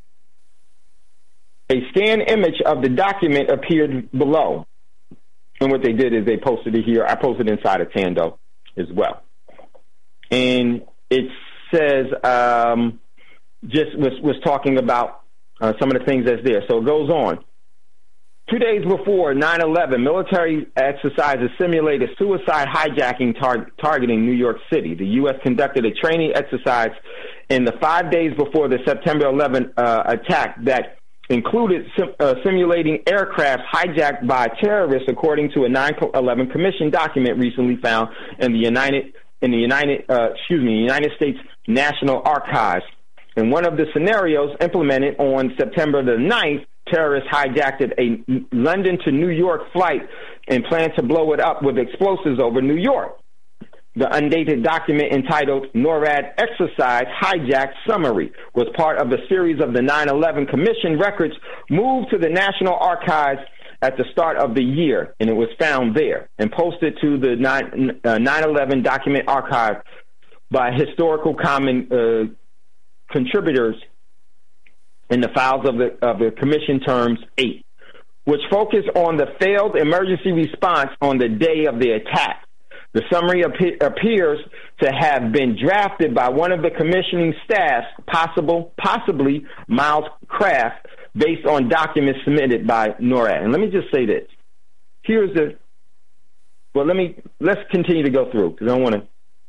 A scanned image of the document appeared below. And what they did is they posted it here. I posted it inside of Tando as well. And it says, um, just was, was talking about uh, some of the things that's there. So it goes on. Two days before nine eleven, military exercises simulated suicide hijacking tar- targeting New York City. The U S conducted a training exercise in the five days before the September eleventh uh, attack that included sim- uh, simulating aircraft hijacked by terrorists, according to a nine eleven Commission document recently found in the United in the United uh, excuse me United States National Archives. In one of the scenarios implemented on September the ninth, terrorists hijacked a London to New York flight and planned to blow it up with explosives over New York. The undated document entitled NORAD Exercise Hijack Summary was part of a series of the nine eleven Commission records moved to the National Archives at the start of the year, and it was found there and posted to the nine eleven Document Archive by historical common uh, contributors in the files of the, of the Commission Terms eight, which focus on the failed emergency response on the day of the attack. The summary ap- appears to have been drafted by one of the commissioning staffs, possible, possibly Miles Kraft, based on documents submitted by NORAD. And let me just say this. Here's the, well, let me, let's continue to go through, because I don't want to,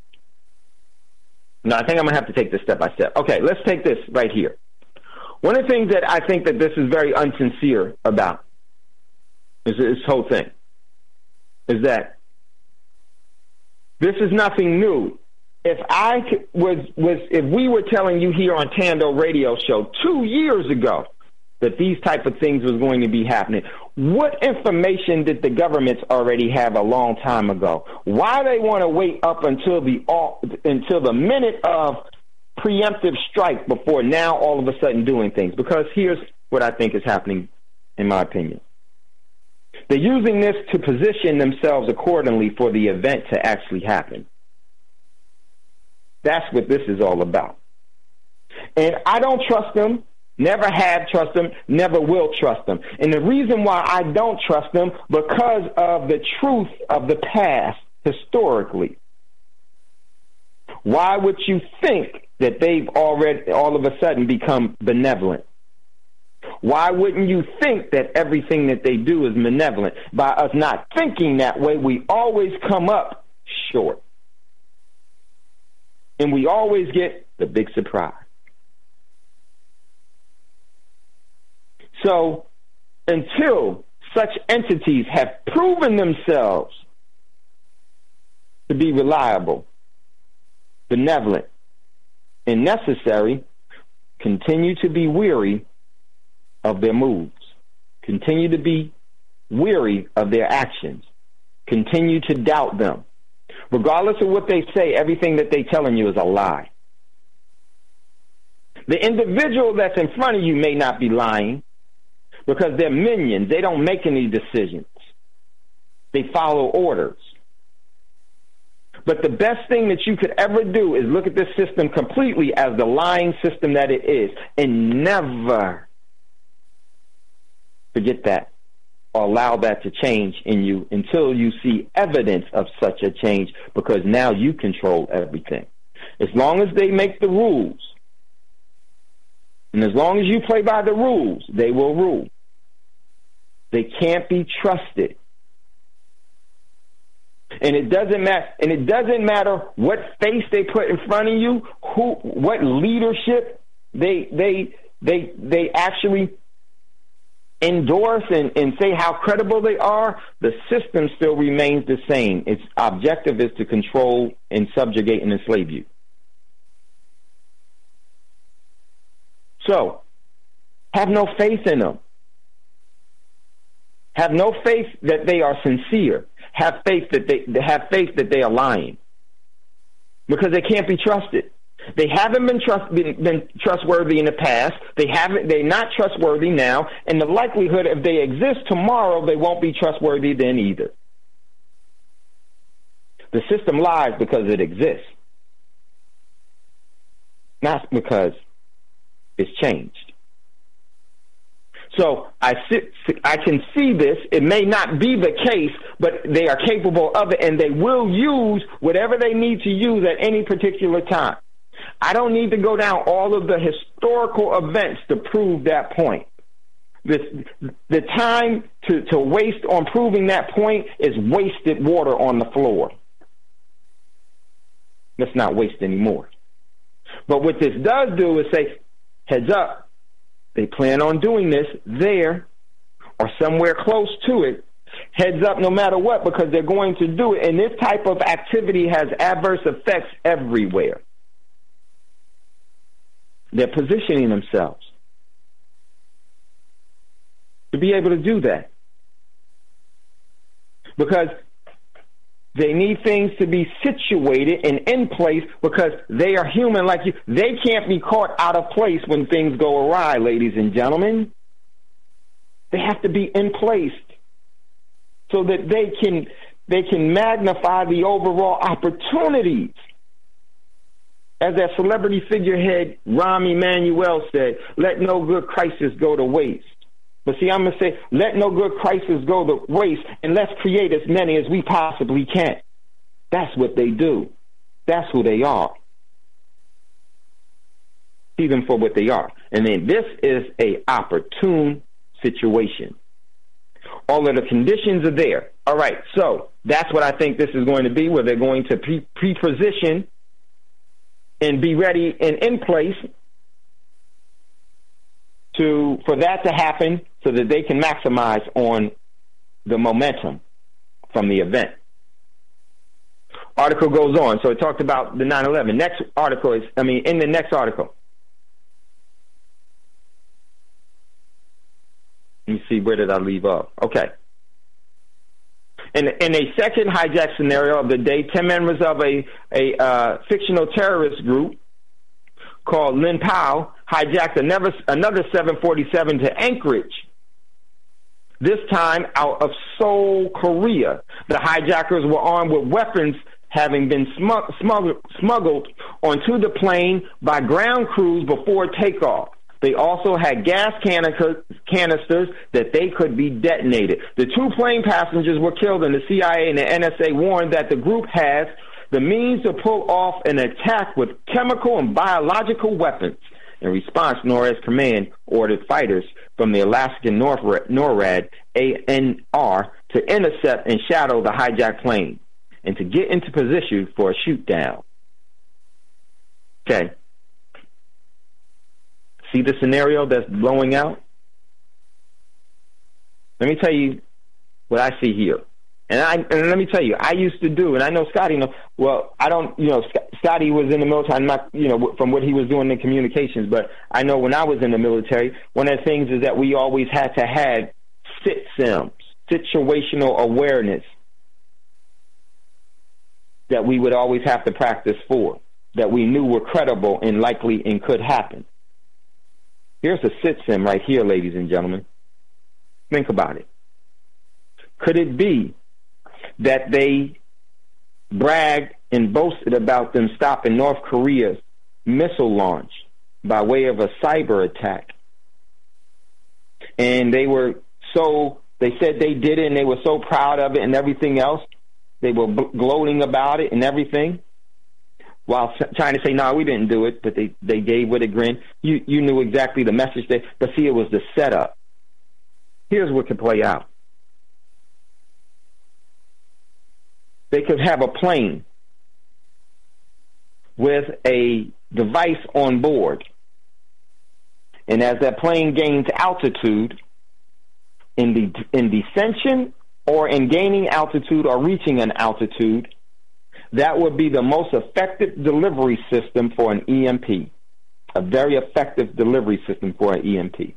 no, I think I'm going to have to take this step by step. Okay, let's take this right here. One of the things that I think that this is very unsincere about is this whole thing, is that this is nothing new. If I was, was, if we were telling you here on Tando Radio Show two years ago that these type of things was going to be happening, what information did the governments already have a long time ago? Why they want to wait up until the until the minute of preemptive strike before now all of a sudden doing things? Because here's what I think is happening, in my opinion. They're using this to position themselves accordingly for the event to actually happen. That's what this is all about. And I don't trust them, never have trust them, never will trust them. And the reason why I don't trust them, because of the truth of the past historically. Why would you think that they've already all of a sudden become benevolent? Why wouldn't you think that everything that they do is benevolent? By us not thinking that way, we always come up short. And we always get the big surprise. So until such entities have proven themselves to be reliable, benevolent, and necessary, continue to be weary of their moves. Continue to be weary of their actions. Continue to doubt them. Regardless of what they say, everything that they're telling you is a lie. The individual that's in front of you may not be lying because they're minions. They don't make any decisions. They follow orders. But the best thing that you could ever do is look at this system completely as the lying system that it is, and never forget that or allow that to change in you until you see evidence of such a change, because now you control everything. As long as they make the rules, and as long as you play by the rules, they will rule. They can't be trusted. And it doesn't matter. And it doesn't matter what face they put in front of you, who, what leadership they they they they actually endorse and, and say how credible they are. The system still remains the same. Its objective is to control and subjugate and enslave you. So, have no faith in them. Have no faith that they are sincere. Have faith that they, they have faith that they are lying, because they can't be trusted. They haven't been, trust, been, been trustworthy in the past. They haven't. They're not trustworthy now, and the likelihood if they exist tomorrow, they won't be trustworthy then either. The system lies because it exists, not because it's changed. So I, sit, I can see this. It may not be the case, but they are capable of it, and they will use whatever they need to use at any particular time. I don't need to go down all of the historical events to prove that point. This, the time to, to waste on proving that point is wasted water on the floor. Let's not waste any more. But what this does do is say, heads up, they plan on doing this there or somewhere close to it. Heads up no matter what, because they're going to do it. And this type of activity has adverse effects everywhere. They're positioning themselves to be able to do that. Because they need things to be situated and in place, because they are human like you. They can't be caught out of place when things go awry, ladies and gentlemen. They have to be in place so that they can they can magnify the overall opportunities. As that celebrity figurehead Rahm Emanuel said, let no good crisis go to waste. But see, I'm going to say, let no good crisis go to waste, and let's create as many as we possibly can. That's what they do. That's who they are. See them for what they are. And then this is a opportune situation. All of the conditions are there. All right, so that's what I think this is going to be, where they're going to pre- pre-position and be ready and in place to for that to happen, so that they can maximize on the momentum from the event. Article goes on. So it talked about the nine eleven. Next article is, I mean, in the next article. Let me see, where did I leave off? Okay. In, in a second hijack scenario of the day, ten members of a, a uh, fictional terrorist group called Lin Pao hijacked another, another seven forty-seven to Anchorage, this time out of Seoul, Korea. The hijackers were armed with weapons having been smugg- smuggled, smuggled onto the plane by ground crews before takeoff. They also had gas canisters that they could be detonated. The two plane passengers were killed, and the C I A and the N S A warned that the group has the means to pull off an attack with chemical and biological weapons. In response, NORAD's command ordered fighters from the Alaskan NORAD A N R to intercept and shadow the hijacked plane and to get into position for a shoot down. Okay. See the scenario that's blowing out? Let me tell you what I see here. And I and let me tell you, I used to do, and I know Scotty, you know, well, I don't, you know, Scotty was in the military, I'm not, you know, from what he was doing in communications, but I know when I was in the military, one of the things is that we always had to have sit sims, situational awareness, that we would always have to practice for, that we knew were credible and likely and could happen. Here's a sit sim right here, ladies and gentlemen. Think about it. Could it be that they bragged and boasted about them stopping North Korea's missile launch by way of a cyber attack? And they were so, they said they did it, and they were so proud of it and everything else. They were gloating about it and everything, while trying to say, no, we didn't do it, but they, they gave with a grin. You you knew exactly the message there, but see, it was the setup. Here's what could play out. They could have a plane with a device on board, and as that plane gains altitude, in the in descension or in gaining altitude or reaching an altitude, that would be the most effective delivery system for an E M P, a very effective delivery system for an E M P.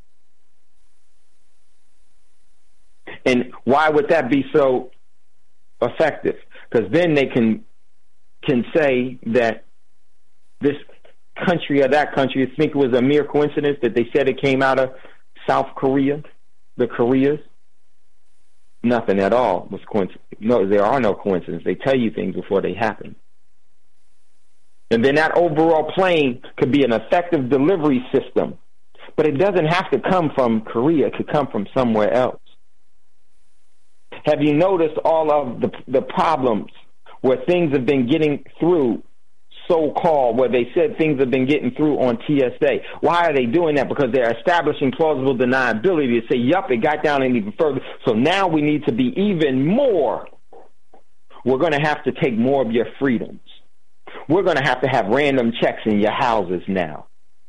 And why would that be so effective? Because then they can can say that this country or that country, I think it was a mere coincidence that they said it came out of South Korea, the Koreas. nothing at all was coincidence. No, there are no coincidences. They tell you things before they happen. And then that overall plane could be an effective delivery system. But it doesn't have to come from Korea. It could come from somewhere else. Have you noticed all of the, the problems where things have been getting through, so-called, where they said things have been getting through on T S A? Why are they doing that? Because they're establishing plausible deniability to say, yup, it got down and even further. So now we need to be even more. We're going to have to take more of your freedoms. We're going to have to have random checks in your houses now.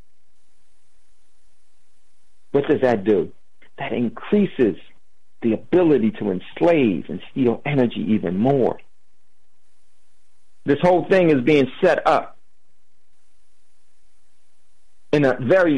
What does that do? That increases the ability to enslave and steal energy even more. This whole thing is being set up in a very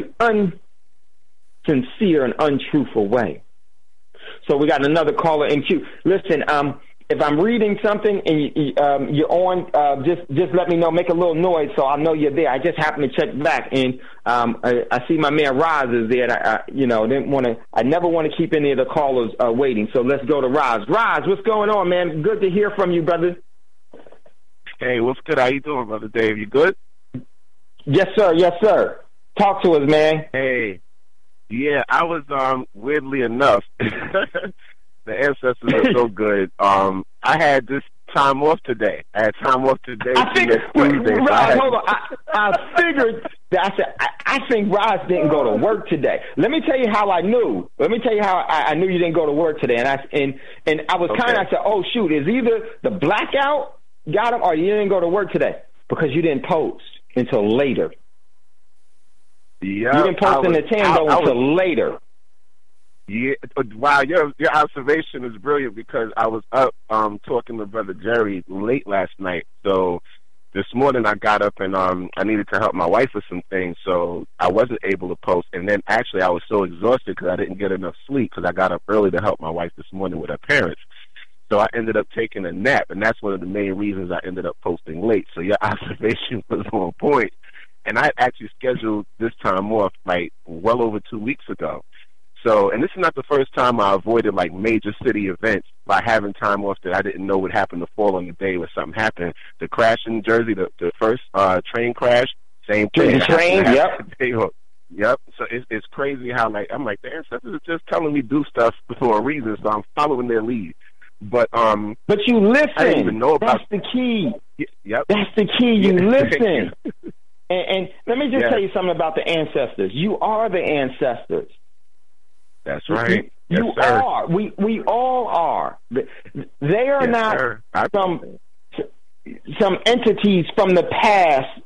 unsincere and untruthful way. So we got another caller in queue. Listen, um, if I'm reading something and you, um, you're on, uh, just just let me know. Make a little noise so I know you're there. I just happened to check back, and um, I, I see my man Roz is there. And I, I, you know, didn't want to. I never want to keep any of the callers uh, waiting. So let's go to Roz. Roz, what's going on, man? Good to hear from you, brother. Hey, what's good? How you doing, brother Dave? You good? Yes, sir. Yes, sir. Talk to us, man. Hey, yeah, I was um weirdly enough. The ancestors are so good. Um, I had this time off today. I had time off today. I think, wait, Tuesday, Roz, so I had, hold on. I, I figured that I said, I, I think Roz didn't go to work today. Let me tell you how I knew. Let me tell you how I, I knew you didn't go to work today. And I, and, and I was kind of, okay. I said, oh, shoot, is either the blackout got him or you didn't go to work today because you didn't post until later. Yeah, you didn't post was, in the Tando I, until was, later. Yeah, wow, your your observation is brilliant because I was up um, talking to Brother Jerry late last night. So this morning I got up and um, I needed to help my wife with some things, so I wasn't able to post. And then actually I was so exhausted because I didn't get enough sleep because I got up early to help my wife this morning with her parents. So I ended up taking a nap, and that's one of the main reasons I ended up posting late. So your observation was on point. And I actually scheduled this time off like well over two weeks ago. So, and this is not the first time I avoided like major city events by having time off that I didn't know would happen to fall on the day where something happened. The crash in Jersey, the, the first uh, train crash, same thing. The train, yep. Yep. So it's, it's crazy how like I'm like the ancestors are just telling me do stuff for a reason, so I'm following their lead. But um, but you listen. I didn't even know about. That's the key. Y- yep. That's the key. You listen. and, and let me just yes. tell you something about the ancestors. You are the ancestors. That's right. You, you yes, are. We we all are. They are yes, not sir. I, some some entities from the past.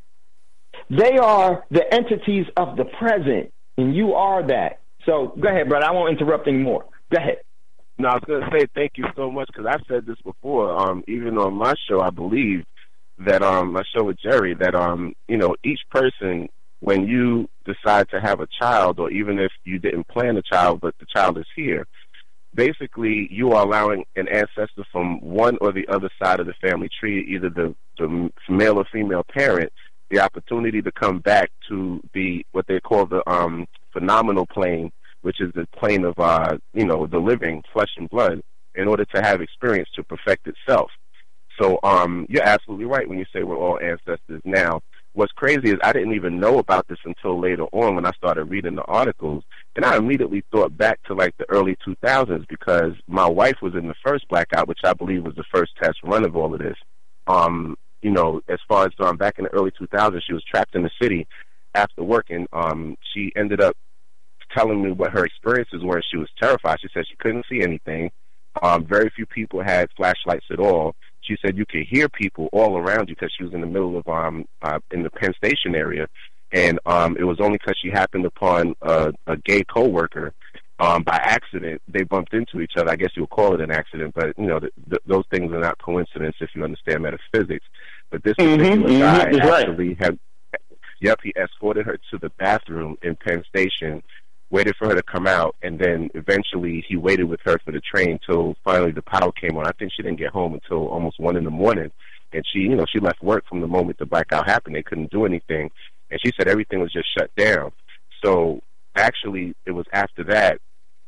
They are the entities of the present, and you are that. So go ahead, brother. I won't interrupt anymore. Go ahead. No, I was going to say thank you so much because I've said this before. Um, even on my show, I believe that um, my show with Jerry, that um, you know, each person, when you decide to have a child, or even if you didn't plan a child but the child is here, basically you are allowing an ancestor from one or the other side of the family tree, either the, the male or female parent, the opportunity to come back to the what they call the um, phenomenal plane, which is the plane of, uh, you know, the living, flesh and blood, in order to have experience to perfect itself. So um, you're absolutely right when you say we're all ancestors. Now, what's crazy is I didn't even know about this until later on when I started reading the articles, and I immediately thought back to, like, the early two thousands because my wife was in the first blackout, which I believe was the first test run of all of this. Um, you know, as far as um, back in the early two thousands, she was trapped in the city after working. Um, she ended up telling me what her experiences were. She was terrified. She said she couldn't see anything. Um, very few people had flashlights at all. She said you could hear people all around you because she was in the middle of um uh, in the Penn Station area, and um, it was only because she happened upon a, a gay coworker um, by accident. They bumped into each other. I guess you would call it an accident, but you know th- th- those things are not coincidence if you understand metaphysics. But this particular mm-hmm, guy mm-hmm, actually right. had. Yep, he escorted her to the bathroom in Penn Station, waited for her to come out, and then eventually he waited with her for the train till finally the power came on. I think she didn't get home until almost one in the morning, and she, you know, she left work from the moment the blackout happened. They couldn't do anything, and she said everything was just shut down. So actually, it was after that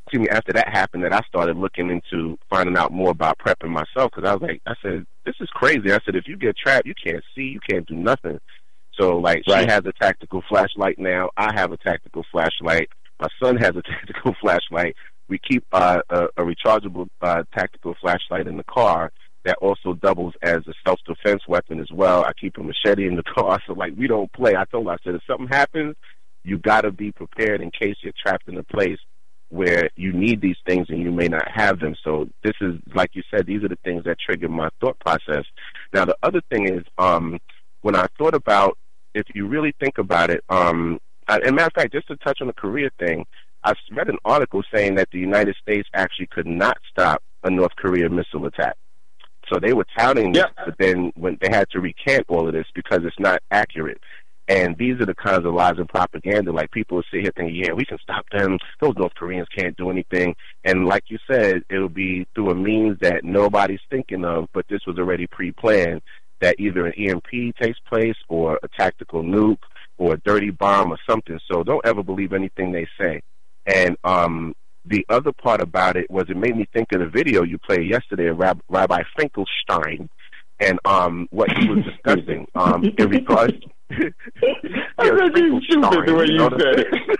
excuse me, after that happened, that I started looking into finding out more about prepping myself, because I was like, I said, this is crazy. I said, if you get trapped, you can't see, you can't do nothing. So, like, right. She has a tactical flashlight now. I have a tactical flashlight. My son has a tactical flashlight. We keep uh, a, a rechargeable uh, tactical flashlight in the car that also doubles as a self-defense weapon as well. I keep a machete in the car, so, like, we don't play. I told her, I said, if something happens, you got to be prepared in case you're trapped in a place where you need these things and you may not have them. So this is, like you said, these are the things that trigger my thought process. Now, the other thing is, um, when I thought about, if you really think about it, um, I, as a matter of fact, just to touch on the Korea thing, I read an article saying that the United States actually could not stop a North Korea missile attack. So they were touting this, yeah. But then when they had to recant all of this because it's not accurate. And these are the kinds of lies and propaganda. Like, people will sit here thinking, yeah, we can stop them. Those North Koreans can't do anything. And like you said, it'll be through a means that nobody's thinking of, but this was already pre-planned, that either an E M P takes place or a tactical nuke or a dirty bomb or something. So don't ever believe anything they say. And um, the other part about it was it made me think of the video you played yesterday of Rab- Rabbi Finkelstein and um, what he was discussing um, in regards to I think you stupid the way you said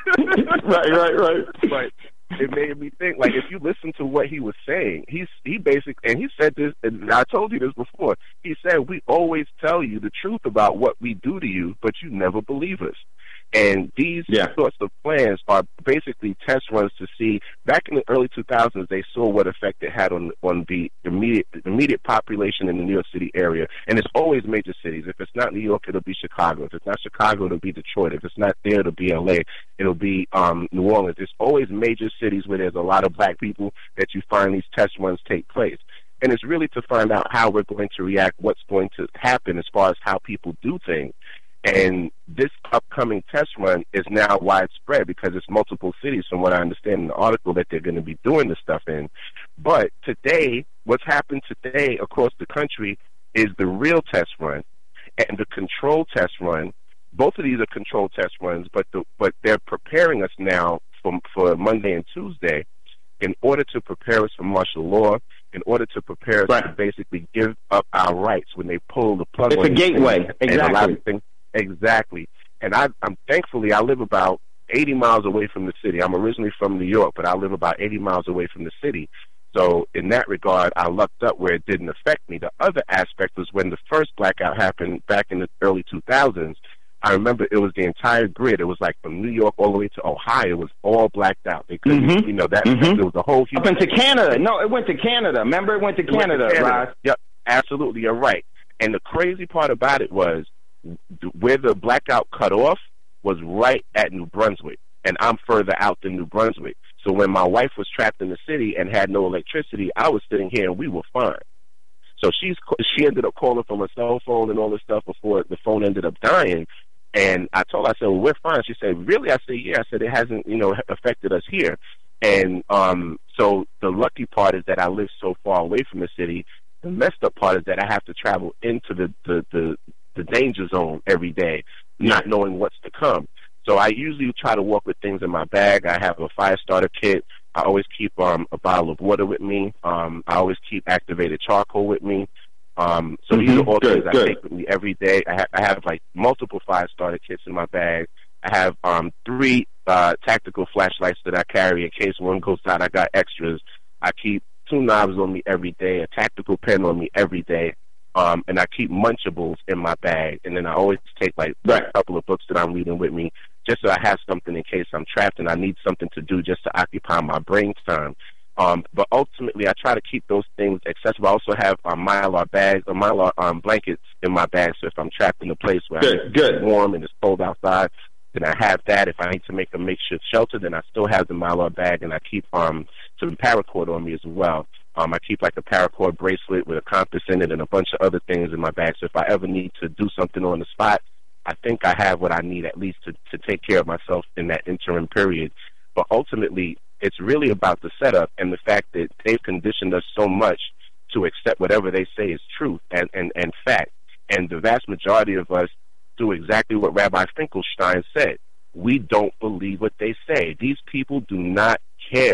it. right, right, right. But it made me think, like, if you listen to what he was saying, he's he basically, and he said this, and I told you this before, he said, we always tell you the truth about what we do to you, but you never believe us. And these yeah. sorts of plans are basically test runs to see. Back in the early two thousands, they saw what effect it had on on the immediate immediate population in the New York City area. And it's always major cities. If it's not New York, it'll be Chicago. If it's not Chicago, it'll be Detroit. If it's not there, it'll be L A. It'll be um, New Orleans. It's always major cities where there's a lot of black people that you find these test runs take place. And it's really to find out how we're going to react, what's going to happen as far as how people do things. And this upcoming test run is now widespread because it's multiple cities, from what I understand in the article, that they're going to be doing this stuff in. But today, what's happened today across the country is the real test run and the control test run. Both of these are control test runs, but the, but they're preparing us now for, for Monday and Tuesday in order to prepare us for martial law, in order to prepare us right. to basically give up our rights when they pull the plug. It's on a gateway, and exactly. A lot of things. Exactly. And I, I'm thankfully, I live about eighty miles away from the city. I'm originally from New York, but I live about eighty miles away from the city. So in that regard, I lucked up where it didn't affect me. The other aspect was when the first blackout happened back in the early two thousands, I remember it was the entire grid. It was like from New York all the way to Ohio. It was all blacked out. They couldn't, mm-hmm. you know, that mm-hmm. it was a whole huge... Up into Canada. No, it went to Canada. Remember, it went to it Canada, went to Canada. Right? Yep, absolutely, you're right. And the crazy part about it was, where the blackout cut off was right at New Brunswick, and I'm further out than New Brunswick. So when my wife was trapped in the city and had no electricity, I was sitting here and we were fine. So she's she ended up calling from her cell phone and all this stuff before the phone ended up dying. And I told her, I said, well, we're fine. She said, really? I said, yeah. I said, it hasn't, you know, affected us here. And um, so the lucky part is that I live so far away from the city. The messed up part is that I have to travel into the, the, the the danger zone every day, not knowing what's to come. So I usually try to walk with things in my bag. I have a fire starter kit. I always keep um, a bottle of water with me. Um, I always keep activated charcoal with me. Um, so mm-hmm. these are all good, things good. I take with me every day. I, ha- I have like multiple fire starter kits in my bag. I have um, three uh, tactical flashlights that I carry in case one goes out. I got extras. I keep two knives on me every day, a tactical pen on me every day. Um, and I keep Munchables in my bag, and then I always take like right. a couple of books that I'm reading with me, just so I have something in case I'm trapped and I need something to do just to occupy my brain time. Um, but ultimately, I try to keep those things accessible. I also have um, Mylar bags or Mylar um, blankets in my bag, so if I'm trapped in a place where good, it's good. warm and it's cold outside, then I have that. If I need to make a makeshift shelter, then I still have the Mylar bag, and I keep um, some paracord on me as well. Um, I keep like a paracord bracelet with a compass in it and a bunch of other things in my bag. So if I ever need to do something on the spot, I think I have what I need at least to, to take care of myself in that interim period. But ultimately, it's really about the setup and the fact that they've conditioned us so much to accept whatever they say is truth and, and, and fact. And the vast majority of us do exactly what Rabbi Finkelstein said. We don't believe what they say. These people do not care.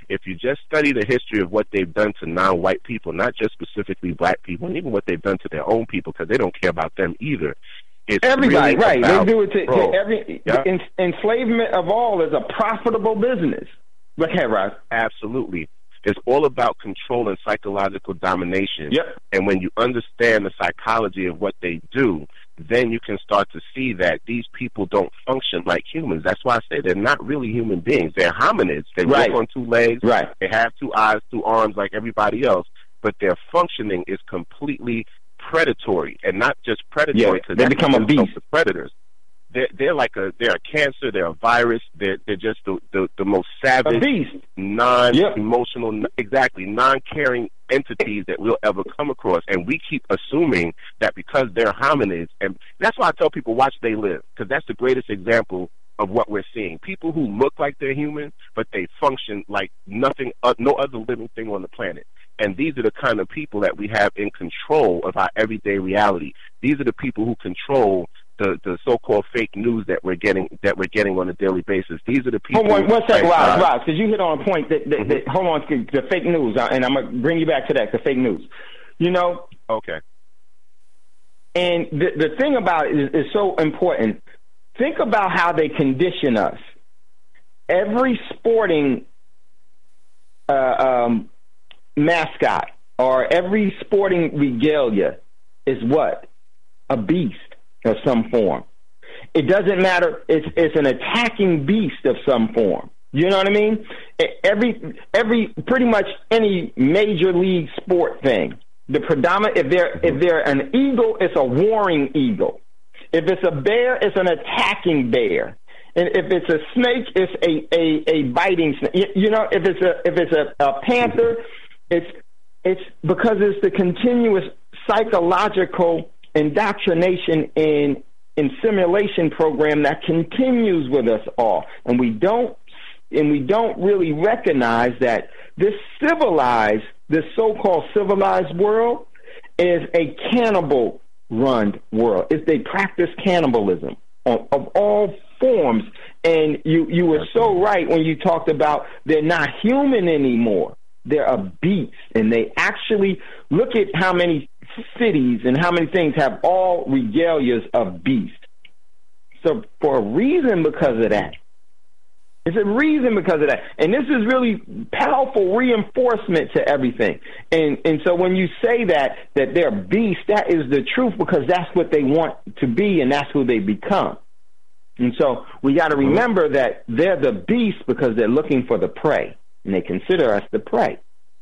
If you just study the history of what they've done to non-white people, not just specifically black people, and even what they've done to their own people, because they don't care about them either. It's Everybody, really right. about, they do it to, bro, to every yeah. en- enslavement of all is a profitable business. Look ahead, Ross. Absolutely. It's all about control and psychological domination. Yep. And when you understand the psychology of what they do, then you can start to see that these people don't function like humans. That's why I say they're not really human beings. They're hominids. They Right. walk on two legs. Right. They have two eyes, two arms like everybody else, but their functioning is completely predatory, and not just predatory. Yeah, they become a beast. The predators. They're, they're like a they're a cancer. They're a virus. They're they're just the the, the most savage, A beast. non-emotional, yep. exactly non-caring entities that we'll ever come across. And we keep assuming that because they're hominids, and that's why I tell people watch They Live, because that's the greatest example of what we're seeing. People who look like they're human, but they function like nothing, uh, no other living thing on the planet. And these are the kind of people that we have in control of our everyday reality. These are the people who control the, the so-called fake news that we're getting that we're getting on a daily basis. These are the people. Hold on, one second, like, Roz, uh, Roz, because you hit on a point that, that, mm-hmm. that hold on, the fake news, uh, and I'm gonna bring you back to that, the fake news. You know. Okay. And the the thing about it is, is so important. Think about how they condition us. Every sporting uh, um, mascot or every sporting regalia is what? A beast of some form. It doesn't matter. It's it's an attacking beast of some form. You know what I mean? Every every pretty much any major league sport thing. The predominant if they're if they're an eagle, it's a warring eagle. If it's a bear, it's an attacking bear. And if it's a snake, it's a, a, a biting snake. You know, if it's a if it's a, a panther, it's it's because it's the continuous psychological indoctrination and and simulation program that continues with us all. And we don't and we don't really recognize that this civilized, this so-called civilized world is a cannibal run world. If they practice cannibalism of, of all forms, and you you were so right when you talked about they're not human anymore. They're a beast, and they actually look at how many cities and how many things have all regalias of beast. So for a reason, because of that. It's a reason because of that. And this is really powerful reinforcement to everything. And and so when you say that, that they're beasts, that is the truth, because that's what they want to be and that's who they become. And so we got to remember that they're the beasts because they're looking for the prey, and they consider us the prey.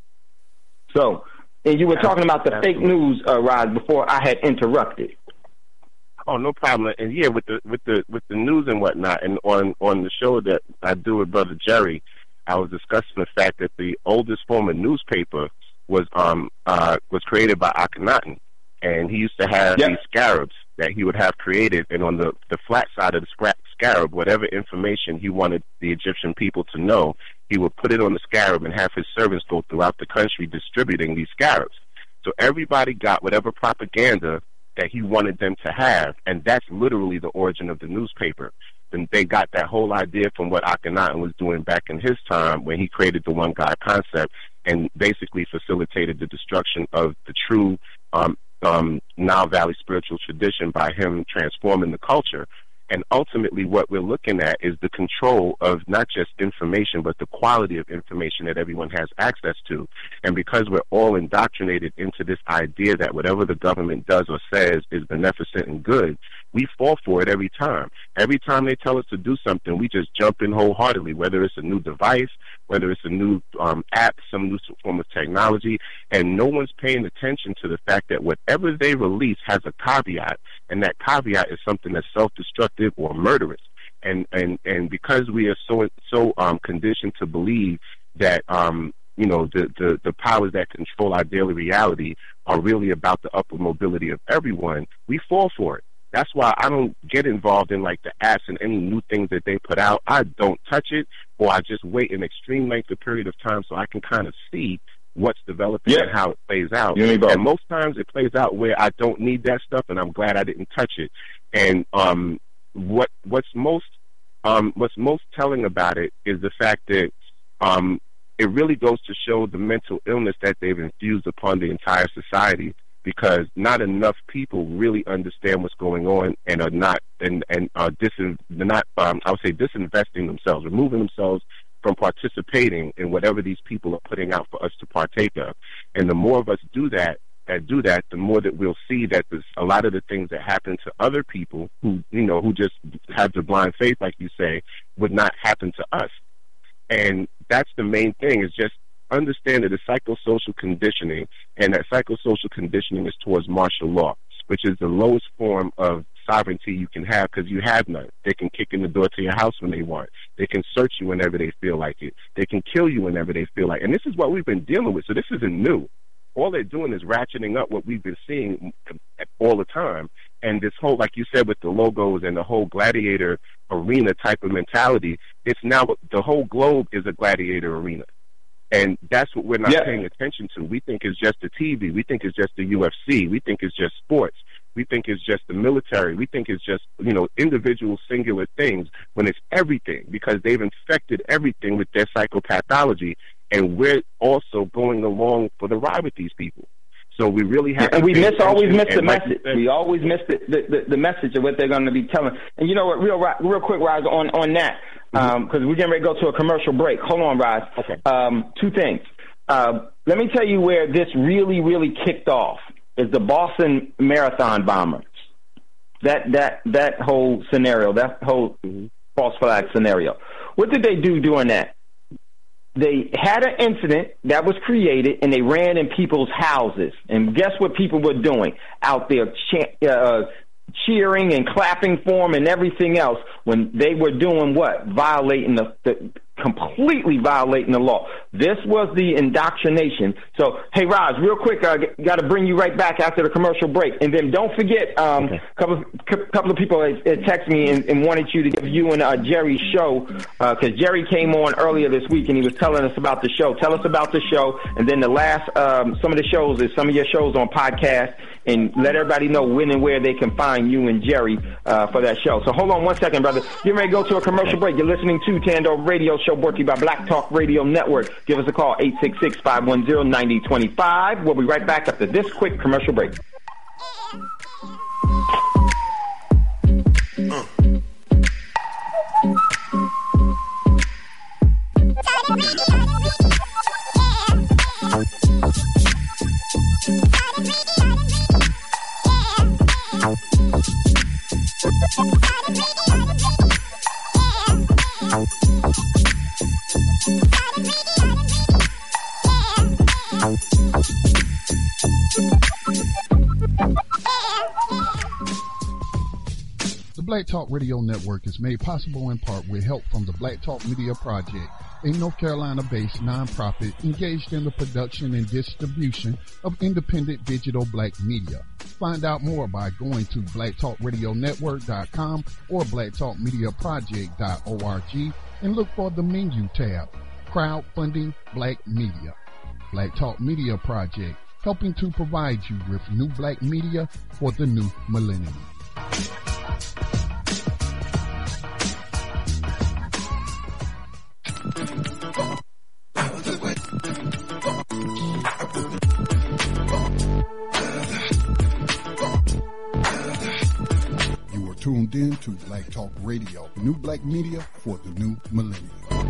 So, and you were talking about the Absolutely. fake news, uh, Rod, before I had interrupted. Oh, no problem. And yeah, with the with the with the news and whatnot, and on on the show that I do with Brother Jerry, I was discussing the fact that the oldest form of newspaper was um uh was created by Akhenaten, and he used to have yep. these scarabs that he would have created, and on the the flat side of the scrap scarab, whatever information he wanted the Egyptian people to know, he would put it on the scarab and have his servants go throughout the country distributing these scarabs. So everybody got whatever propaganda that he wanted them to have, and that's literally the origin of the newspaper. Then they got that whole idea from what Akhenaten was doing back in his time when he created the one guy concept and basically facilitated the destruction of the true um, um, Nile Valley spiritual tradition by him transforming the culture. And ultimately what we're looking at is the control of not just information, but the quality of information that everyone has access to. And because we're all indoctrinated into this idea that whatever the government does or says is beneficent and good, we fall for it every time. Every time they tell us to do something, we just jump in wholeheartedly, whether it's a new device, whether it's a new um, app, some new form of technology, and no one's paying attention to the fact that whatever they release has a caveat, and that caveat is something that's self-destructive or murderous. And and and because we are so so um, conditioned to believe that um, you know the, the the powers that control our daily reality are really about the upward mobility of everyone, we fall for it. That's why I don't get involved in like the apps and any new things that they put out. I don't touch it, or I just wait an extreme length of period of time so I can kind of see what's developing yeah. and how it plays out. And most times it plays out where I don't need that stuff, and I'm glad I didn't touch it. And um, what what's most um, what's most telling about it is the fact that um, it really goes to show the mental illness that they've infused upon the entire society, because not enough people really understand what's going on and are not and and are disin they're not um, I would say disinvesting themselves, removing themselves from participating in whatever these people are putting out for us to partake of. And the more of us do that, that do that, the more that we'll see that there's a lot of the things that happen to other people who, you know, who just have the blind faith, like you say, would not happen to us. And that's the main thing, is just understand that the psychosocial conditioning, and that psychosocial conditioning is towards martial law, which is the lowest form of sovereignty you can have, because you have none. They can kick in the door to your house when they want. They can search you whenever they feel like it. They can kill you whenever they feel like it. And this is what we've been dealing with, so this isn't new. All they're doing is ratcheting up what we've been seeing all the time. And this whole, like you said, with the logos and the whole gladiator arena type of mentality, it's now the whole globe is a gladiator arena. And that's what we're not yeah. paying attention to. We think it's just the T V. We think it's just the U F C. We think it's just sports. We think it's just the military. We think it's just, you know, individual singular things, when it's everything, because they've infected everything with their psychopathology, and we're also going along for the ride with these people. So we really have and to we miss always miss the like message. said, we always miss the, the, the, the message of what they're going to be telling. And you know what, real real quick, Roz, on, on that, because um, we're getting ready to go to a commercial break. Hold on, Roz. Okay. Um, two things. Uh, let me tell you where this really, really kicked off, is the Boston Marathon bombers. That, that, that whole scenario, that whole mm-hmm. false flag scenario. What did they do during that? They had an incident that was created, and they ran in people's houses. And guess what people were doing out there, che- uh, cheering and clapping for them and everything else, when they were doing what? Violating the, the completely violating the law. This was the indoctrination. So, hey, Roz, real quick, I uh, got to bring you right back after the commercial break. And then don't forget, um, okay. a couple, couple of people had, had texted me and, and wanted you to give you and uh, Jerry's show, because uh, Jerry came on earlier this week and he was telling us about the show. Tell us about the show. And then the last, um, some of the shows is some of your shows on podcast, and let everybody know when and where they can find you and Jerry uh, for that show. So hold on one second, brother. Get ready to go to a commercial break. You're listening to Tando Radio Show, brought to you by Black Talk Radio Network. Give us a call, eight six six, five one zero, nine zero two five. We'll be right back after this quick commercial break. Uh. The Black Talk Radio Network is made possible in part with help from the Black Talk Media Project, a North Carolina-based nonprofit engaged in the production and distribution of independent digital black media. Find out more by going to black talk radio network dot com or black talk media project dot org and look for the menu tab, Crowdfunding Black Media. Black Talk Media Project, helping to provide you with new black media for the new millennium. You are tuned in to Black Talk Radio, new black media for the new millennium.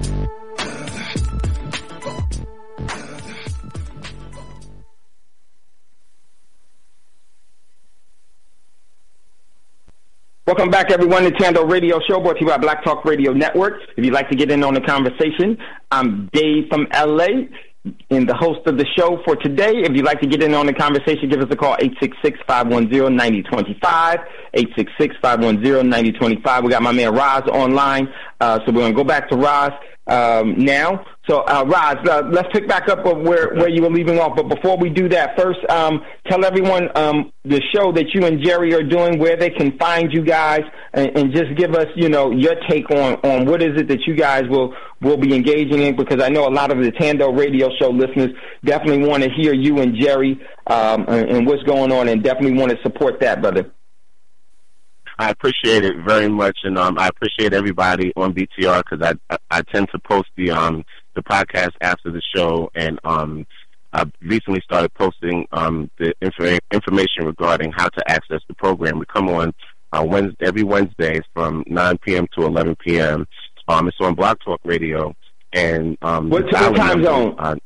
Welcome back, everyone, to Tando Radio Show, brought to you by Black Talk Radio Network. If you'd like to get in on the conversation, I'm Dave from L A, and the host of the show for today. If you'd like to get in on the conversation, give us a call, eight six six, five one zero, nine zero two five, eight six six, five one zero, nine zero two five. We got my man Roz online, uh, so we're going to go back to Roz um, now. So, uh, Roz, uh, let's pick back up where, where you were leaving off. But before we do that, first, um, tell everyone um, the show that you and Jerry are doing, where they can find you guys, and, and just give us, you know, your take on, on what is it that you guys will, will be engaging in, because I know a lot of the Tando Radio Show listeners definitely want to hear you and Jerry um, and, and what's going on, and definitely want to support that, brother. I appreciate it very much, and um, I appreciate everybody on B T R, because I, I I tend to post the um the podcast after the show, and um, I recently started posting um, the inf- information regarding how to access the program. We come on uh, Wednesday, every Wednesday from nine p.m. to eleven p.m. Um, it's on Blog Talk Radio. And um, what, what time number, zone? Uh,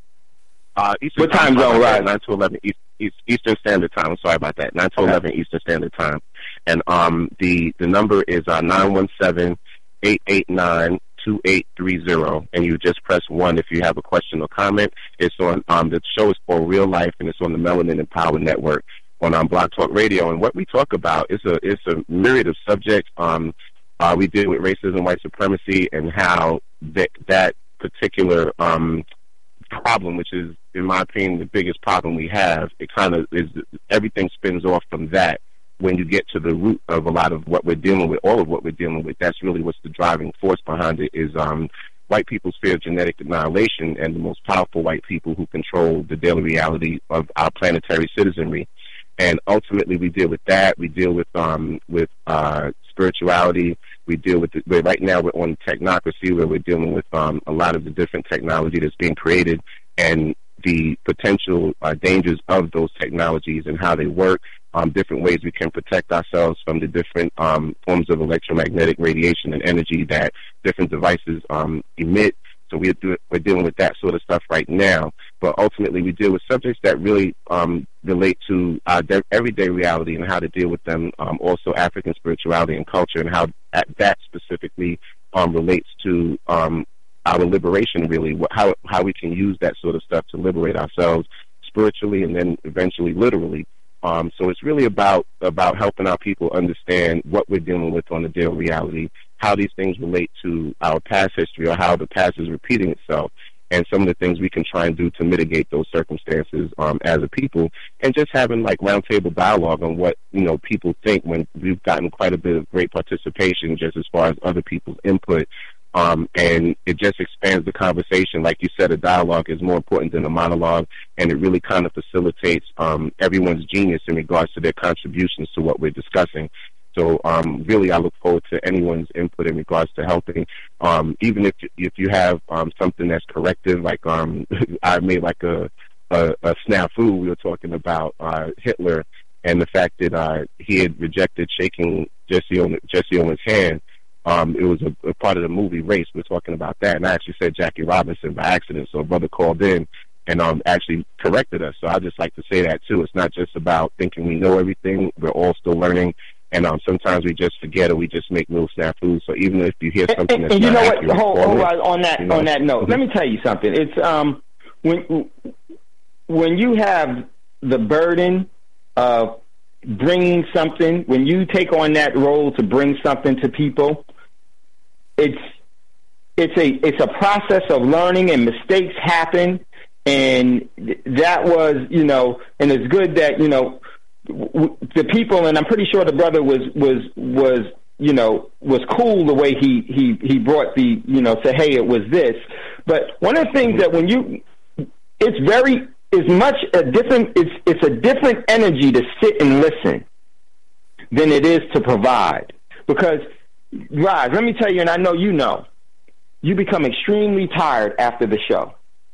uh, Eastern what time, time zone, right? nine to eleven East, East, Eastern Standard Time. I'm sorry about that. nine to okay. eleven Eastern Standard Time. And um, the, the number is uh, nine one seven, eight eight nine, two eight three zero. And you just press one if you have a question or comment. It's on, um, the show is called Real Life, and it's on the Melanin Empower Network on um, Blog Talk Radio. And what we talk about is a, it's a myriad of subjects. Um, uh, we deal with racism, white supremacy, and how that, that particular um, problem, which is, in my opinion, the biggest problem we have, it kind of is, everything spins off from that. When you get to the root of a lot of what we're dealing with, all of what we're dealing with, that's really what's the driving force behind it, is um, white people's fear of genetic annihilation and the most powerful white people who control the daily reality of our planetary citizenry. And ultimately, we deal with that. We deal with um, with uh, spirituality. We deal with, the, we're, right now we're on technocracy, where we're dealing with um, a lot of the different technology that's being created and the potential uh, dangers of those technologies and how they work, um, different ways we can protect ourselves from the different um, forms of electromagnetic radiation and energy that different devices um, emit. So we're, do, we're dealing with that sort of stuff right now. But ultimately, we deal with subjects that really um, relate to our de- everyday reality and how to deal with them, um, also African spirituality and culture, and how that specifically um, relates to um, our liberation, really, how how we can use that sort of stuff to liberate ourselves spiritually and then eventually literally. Um, so it's really about about helping our people understand what we're dealing with on the daily reality, how these things relate to our past history or how the past is repeating itself, and some of the things we can try and do to mitigate those circumstances um, as a people, and just having like roundtable dialogue on what, you know, people think, when we've gotten quite a bit of great participation just as far as other people's input. Um, and it just expands the conversation. Like you said, a dialogue is more important than a monologue, and it really kind of facilitates um, everyone's genius in regards to their contributions to what we're discussing. So um, really, I look forward to anyone's input in regards to helping. Um, even if if you have um, something that's corrective, like um, I made like a, a, a snafu. We were talking about uh, Hitler and the fact that uh, he had rejected shaking Jesse Owens, Jesse Owens' hand. Um, it was a, a part of the movie Race. We were talking about that, and I actually said Jackie Robinson by accident. So a brother called in and um, actually corrected us. So I just like to say that too. It's not just about thinking we know everything. We're all still learning. And um, sometimes we just forget, or we just make little snafus. So even if you hear something that's and, and you not know accurate, what? Hold, hold on, on that you know? on that note. Mm-hmm. Let me tell you something. It's um when when you have the burden of bringing something, when you take on that role to bring something to people, it's it's a it's a process of learning, and mistakes happen, and that was you know, and it's good that you know. The people, and I'm pretty sure the brother was was was you know was cool the way he he he brought the you know say, hey, it was this. But one of the things that when you, it's very is much a different it's it's a different energy to sit and listen than it is to provide. Because Raj, let me tell you, and I know you know, you become extremely tired after the show.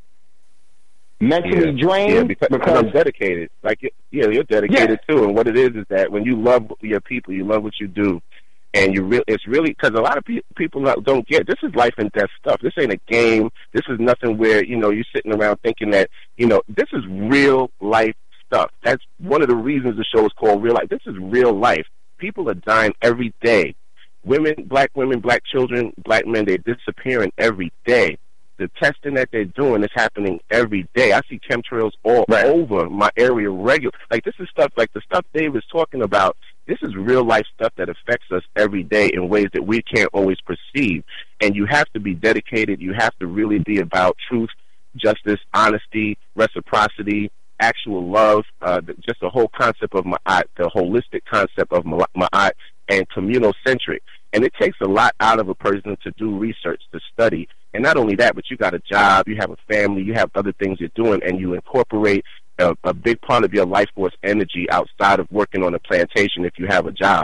Mentally yeah. drained yeah, because, because I'm dedicated. Like, yeah, you're dedicated yeah. too. And what it is is that when you love your people, you love what you do, and you really, it's really because a lot of pe- people don't get this is life and death stuff. This ain't a game. This is nothing where you know you're sitting around thinking that you know this is real life stuff. That's one of the reasons the show is called Real Life. This is real life. People are dying every day. Women, black women, black children, black men, they're disappearing every day. The testing that they're doing is happening every day. I see chemtrails all right. over my area regular. Like, this is stuff, like the stuff Dave is talking about, this is real life stuff that affects us every day in ways that we can't always perceive. And you have to be dedicated. You have to really be about truth, justice, honesty, reciprocity, actual love, uh, the, just the whole concept of ma'at, the holistic concept of ma'at, and communal-centric. And it takes a lot out of a person to do research, to study. And not only that, but you got a job, you have a family, you have other things you're doing, and you incorporate a, a big part of your life force energy outside of working on a plantation if you have a job.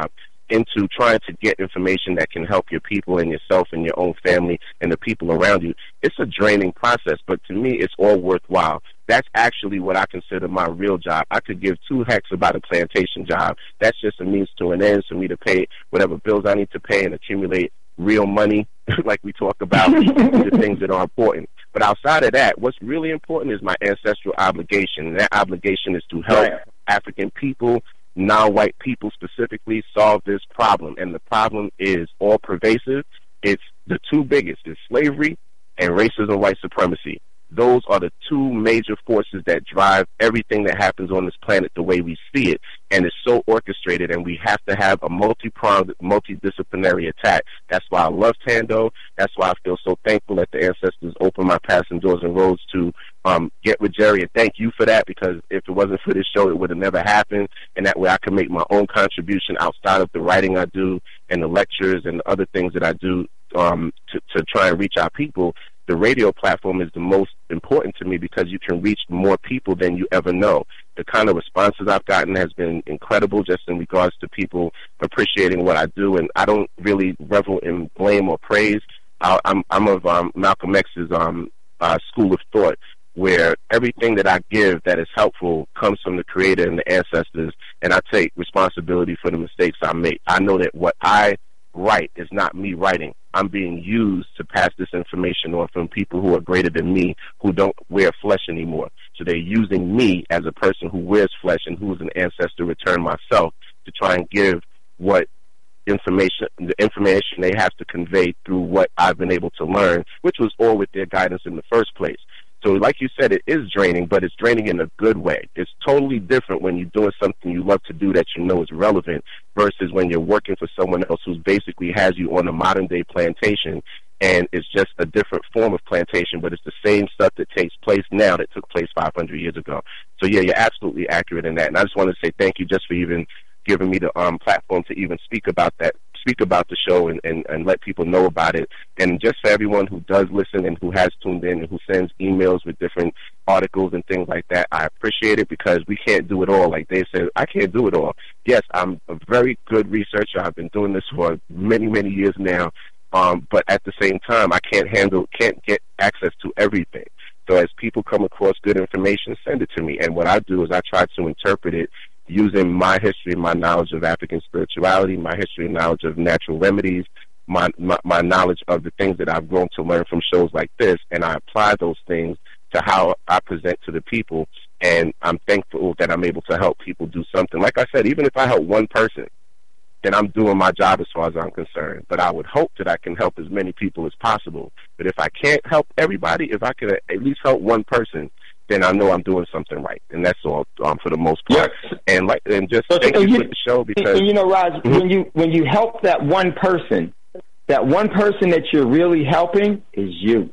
into trying to get information that can help your people and yourself and your own family and the people around you, it's a draining process. But to me, it's all worthwhile. That's actually what I consider my real job. I could give two hecks about a plantation job. That's just a means to an end for me to pay whatever bills I need to pay and accumulate real money, like we talk about, the things that are important. But outside of that, what's really important is my ancestral obligation. And that obligation is to help right. African people, non-white people specifically, solve this problem. And the problem is all pervasive. It's the two biggest, is slavery and racism, white supremacy. Those are the two major forces that drive everything that happens on this planet the way we see it. And it's so orchestrated, and we have to have a multi-pronged, multidisciplinary attack. That's why I love Tando. That's why I feel so thankful that the ancestors opened my paths and doors and roads to um, get with Jerry. And thank you for that, because if it wasn't for this show, it would have never happened. And that way I can make my own contribution outside of the writing I do and the lectures and the other things that I do um, to, to try and reach our people. The radio platform is the most important to me because you can reach more people than you ever know. The kind of responses I've gotten has been incredible, just in regards to people appreciating what I do. And I don't really revel in blame or praise. I, I'm, I'm of um, Malcolm X's um, uh, school of thought, where everything that I give that is helpful comes from the Creator and the ancestors, and I take responsibility for the mistakes I make. I know that what I write is not me writing. I'm being used to pass this information on from people who are greater than me, who don't wear flesh anymore. So they're using me as a person who wears flesh and who is an ancestor returned myself to try and give what information, the information they have to convey through what I've been able to learn, which was all with their guidance in the first place. So like you said, it is draining, but it's draining in a good way. It's totally different when you're doing something you love to do that you know is relevant versus when you're working for someone else who basically has you on a modern-day plantation, and it's just a different form of plantation, but it's the same stuff that takes place now that took place five hundred years ago. So, yeah, you're absolutely accurate in that. And I just wanted to say thank you just for even giving me the um, platform to even speak about that, speak about the show and, and, and let people know about it. And just for everyone who does listen and who has tuned in and who sends emails with different articles and things like that, I appreciate it, because we can't do it all. Like they said, I can't do it all. Yes, I'm a very good researcher. I've been doing this for many, many years now. Um, but at the same time, I can't handle, can't get access to everything. So as people come across good information, send it to me. And what I do is I try to interpret it using my history, my knowledge of African spirituality, my history and knowledge of natural remedies, my, my my knowledge of the things that I've grown to learn from shows like this, and I apply those things to how I present to the people. And I'm thankful that I'm able to help people do something. Like I said, even if I help one person, then I'm doing my job as far as I'm concerned. But I would hope that I can help as many people as possible. But if I can't help everybody, if I can at least help one person, then I know I'm doing something right, and that's all um, for the most part. Yes. And like, and just so, thank so you, you for the show, because and you know, Raj, mm-hmm. when you when you help that one person, that one person that you're really helping is you,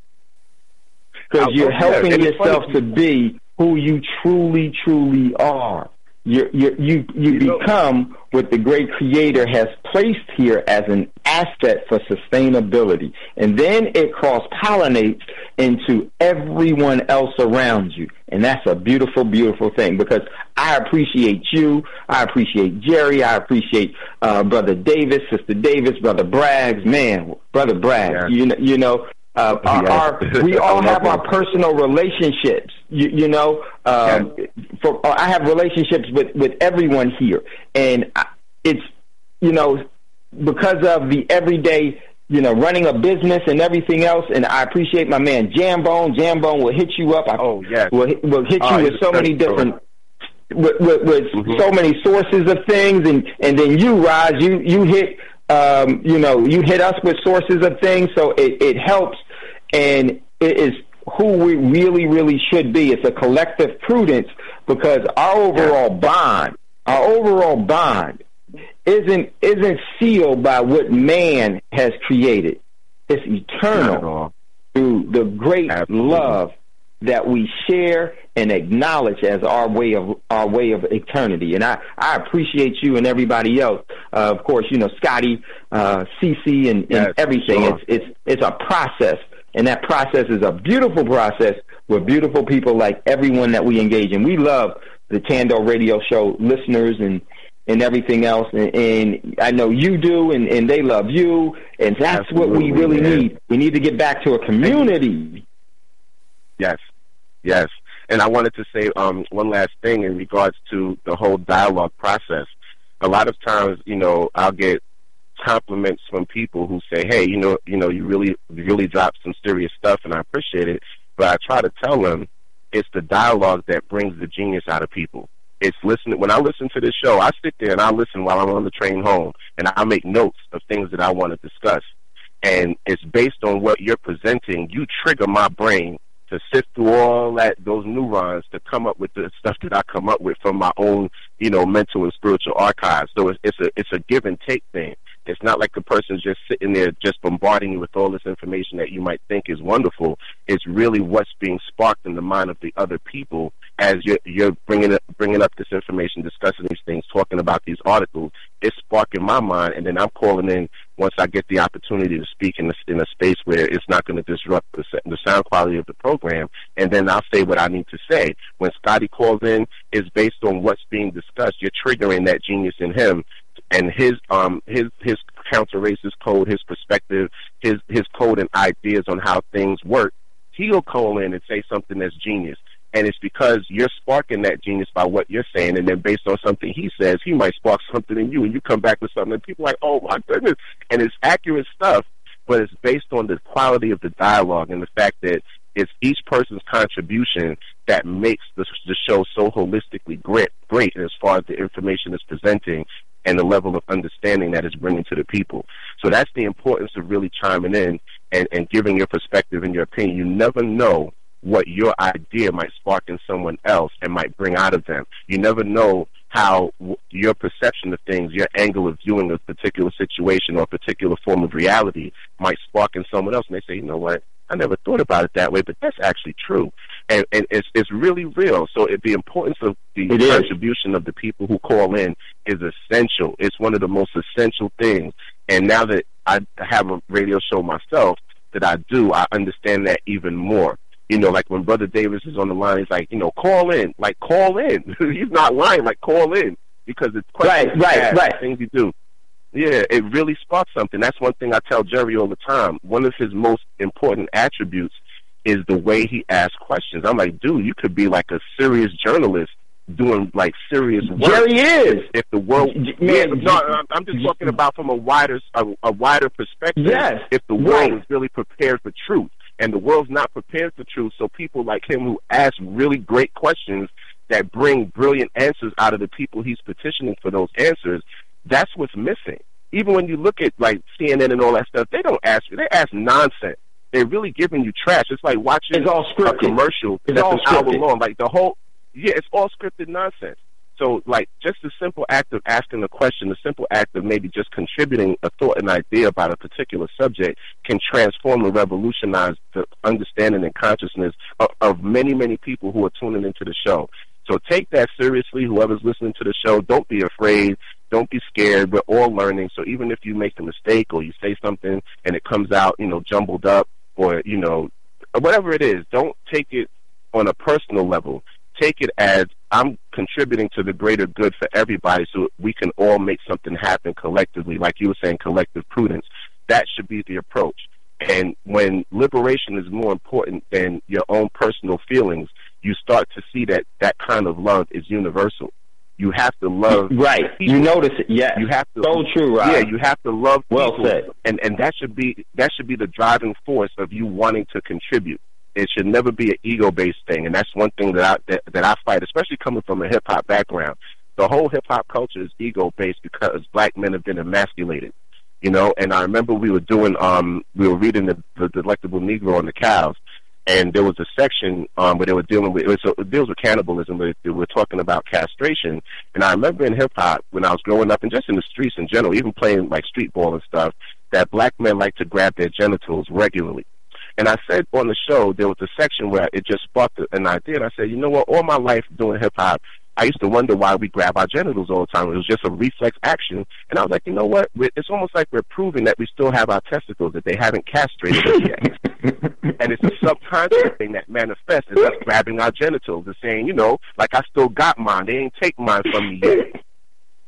because you're helping yeah, yourself funny. to be who you truly, truly are. You you you you, you become know. what the great Creator has placed here as an asset for sustainability, and then it cross-pollinates into everyone else around you, and that's a beautiful, beautiful thing. Because I appreciate you, I appreciate Jerry, I appreciate uh, Brother Davis, Sister Davis, Brother Braggs, man, Brother Braggs, yeah. you know, you know. Uh, our, our, we all have our personal relationships, you, you know. Um, yeah. for, I have relationships with, with everyone here, and I, it's, you know, because of the everyday, you know, running a business and everything else. And I appreciate my man Jambone. Jambone will hit you up. I, oh yes, will will hit oh, you with so many different. With, with, with mm-hmm. so many sources of things, and, and then you, Raj, you you hit. Um, you know, you hit us with sources of things, so it, it helps, and it is who we really, really should be. It's a collective prudence, because our overall bond, our overall bond, isn't isn't sealed by what man has created. It's eternal through the great Absolutely. love that we share and acknowledge as our way of our way of eternity. And I, I appreciate you and everybody else. Uh, of course, you know, Scotty, uh, Cece, and, yes, and everything. Sure. It's it's it's a process, and that process is a beautiful process with beautiful people like everyone that we engage in. We love the Tando Radio Show listeners and and everything else. And, and I know you do, and, and they love you, and that's Absolutely, what we really man. need. We need to get back to a community. Yes, yes. And I wanted to say um, one last thing in regards to the whole dialogue process. A lot of times, you know, I'll get compliments from people who say, "Hey, you know, you know, you really, you really dropped some serious stuff, and I appreciate it." But I try to tell them it's the dialogue that brings the genius out of people. It's listening. When I listen to this show, I sit there and I listen while I'm on the train home, and I make notes of things that I want to discuss. And it's based on what you're presenting. You trigger my brain to sift through all that, those neurons, to come up with the stuff that I come up with from my own, you know, mental and spiritual archives. So it's, it's a it's a give and take thing. It's not like the person's just sitting there just bombarding you with all this information that you might think is wonderful. It's really what's being sparked in the mind of the other people as you're, you're bringing up, bringing up this information, discussing these things, talking about these articles. It's sparking my mind, and then I'm calling in once I get the opportunity to speak in a, in a space where it's not going to disrupt the, the sound quality of the program, and then I'll say what I need to say. When Scotty calls in, it's based on what's being discussed. You're triggering that genius in him, and his um his his counter-racist code, his perspective, his his code and ideas on how things work. He'll call in and say something that's genius. And it's because you're sparking that genius by what you're saying, and then based on something he says, he might spark something in you, and you come back with something, and people are like, oh, my goodness. And it's accurate stuff, but it's based on the quality of the dialogue and the fact that it's each person's contribution that makes the, the show so holistically great, great as far as the information it's presenting and the level of understanding that it's bringing to the people. So that's the importance of really chiming in and, and giving your perspective and your opinion. You never know what your idea might spark in someone else and might bring out of them. You never know how w- your perception of things, your angle of viewing a particular situation or a particular form of reality might spark in someone else, and they say, you know what, I never thought about it that way, but that's actually true. And, and it's, it's really real. So it, the importance of the It contribution is. of the people who call in is essential. It's one of the most essential things. And now that I have a radio show myself that I do, I understand that even more. You know, like when Brother Davis is on the line, he's like, you know, call in. Like, call in. He's not lying. Like, call in. Because it's questions Right, right, ask, right. things you do. Yeah, it really sparks something. That's one thing I tell Jerry all the time. One of his most important attributes is the way he asks questions. I'm like, dude, you could be like a serious journalist doing like serious work. Jerry is. If the world, J- yeah, man, no, J- I'm- I'm just talking about from a wider, a, a wider perspective. Yes, If the world right. is really prepared for truth, and the world's not prepared for truth, so people like him who ask really great questions that bring brilliant answers out of the people he's petitioning for those answers, that's what's missing. Even when you look at like C N N and all that stuff, they don't ask you. They ask nonsense. They're really giving you trash. It's like watching It's all a scripted. commercial It's that's all an hour scripted. long. Like the whole, yeah, it's all scripted nonsense. So, like, just the simple act of asking a question, the simple act of maybe just contributing a thought and idea about a particular subject can transform and revolutionize the understanding and consciousness of, of many, many people who are tuning into the show. So take that seriously, whoever's listening to the show. Don't be afraid. Don't be scared. We're all learning. So even if you make a mistake or you say something and it comes out, you know, jumbled up or, you know, whatever it is, don't take it on a personal level. Take it as I'm contributing to the greater good for everybody so we can all make something happen collectively, like you were saying, collective prudence. That should be the approach. And when liberation is more important than your own personal feelings, you start to see that that kind of love is universal. You have to love Right. people. You notice it, yes. You have to, so true, Rob. Yeah, you have to love Well people, said. and and that should be that should be the driving force of you wanting to contribute. It should never be an ego-based thing, and that's one thing that I that, that I fight, especially coming from a hip hop background. The whole hip hop culture is ego-based because black men have been emasculated, you know. And I remember we were doing um we were reading the, the Delectable Negro and the Cows, and there was a section um where they were dealing with it, was, it deals with cannibalism, but they were talking about castration. And I remember in hip hop when I was growing up, and just in the streets in general, even playing like street ball and stuff, that black men like to grab their genitals regularly. And I said on the show, there was a section where it just sparked an idea, and I said, you know what, all my life doing hip-hop, I used to wonder why we grab our genitals all the time. It was just a reflex action. And I was like, you know what, it's almost like we're proving that we still have our testicles, that they haven't castrated us yet. And it's a subconscious thing that manifests as us grabbing our genitals and saying, you know, like I still got mine. They ain't take mine from me yet.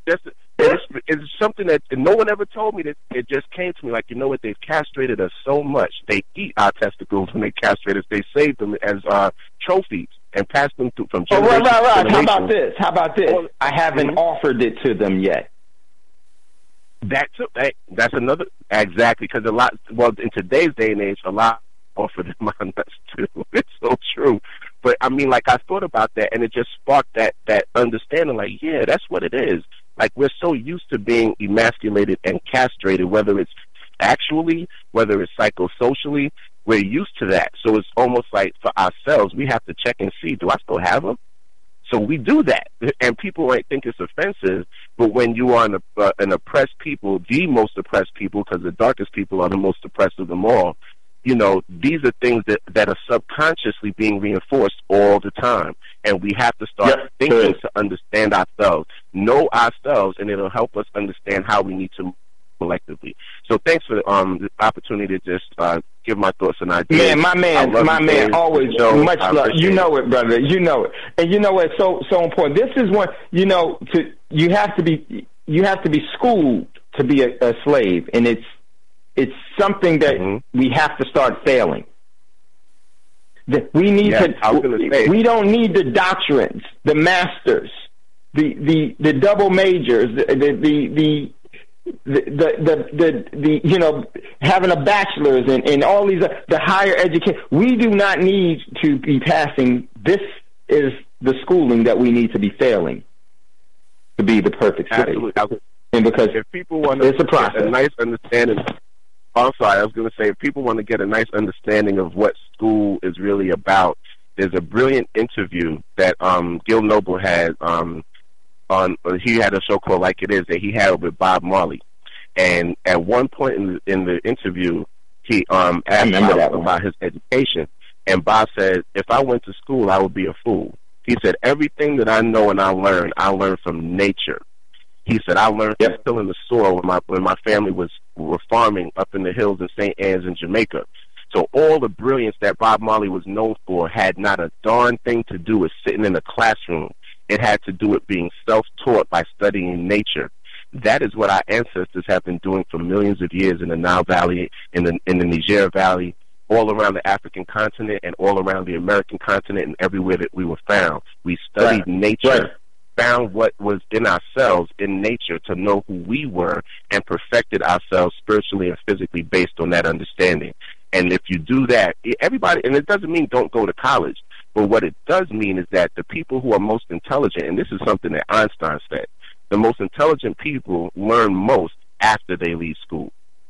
just it's, it's something that no one ever told me. That it just came to me like, you know what? They've castrated us so much. They eat our testicles when they castrate us. They save them as uh, trophies and pass them through from oh, generation right, right, right. to How generation. about this? How about this? Well, I haven't mm-hmm. offered it to them yet. That's a, that's another exactly because a lot. Well, in today's day and age, a lot offer them my nuts too. It's so true. But I mean, like I thought about that, and it just sparked that that understanding. Like, yeah, that's what it is. Like we're so used to being emasculated and castrated, whether it's actually, whether it's psychosocially, we're used to that. So it's almost like for ourselves, we have to check and see: do I still have them? So we do that, and people might think it's offensive, but when you are an, uh, an oppressed people, the most oppressed people, because the darkest people are the most oppressed of them all, you know, these are things that, that are subconsciously being reinforced all the time, and we have to start yep, thinking good. to understand ourselves, know ourselves, and it'll help us understand how we need to move collectively. So thanks for um, the opportunity to just uh, give my thoughts and ideas. Man, my man, my man, Dave. always so much love. You know it, brother. You know it, and you know what's so so important. This is one. You know, to you have to be you have to be schooled to be a, a slave, and it's it's something that mm-hmm. we have to start failing. The, we need yeah, to. Say. We don't need the doctrines, the masters, the the, the double majors, the the the. the The, the the the the you know having a bachelor's and, and all these uh, the higher education, we do not need to be passing. This is the schooling that we need to be failing to be the perfect slave. Absolutely. And because if people want to it's a process. Get a nice understanding. Oh, I'm sorry, I was going to say if people want to get a nice understanding of what school is really about, there's a brilliant interview that um, Gil Noble had. Um, On, he had a show called Like It Is that he had with Bob Marley, and at one point in the, in the interview, he um, asked Bob about his education, and Bob said, "If I went to school, I would be a fool." He said, "Everything that I know and I learned, I learned from nature." He said, "I learned yep. still in the soil when my when my family was were farming up in the hills in Saint Anne's in Jamaica." So all the brilliance that Bob Marley was known for had not a darn thing to do with sitting in a classroom. It had to do with being self-taught by studying nature. That is what our ancestors have been doing for millions of years in the Nile Valley, in the in the Niger Valley, all around the African continent and all around the American continent and everywhere that we were found. We studied right. nature, right. found what was in ourselves in nature to know who we were, and perfected ourselves spiritually and physically based on that understanding. And if you do that, everybody, and it doesn't mean don't go to college, but what it does mean is that the people who are most intelligent, and this is something that Einstein said, the most intelligent people learn most after they leave school.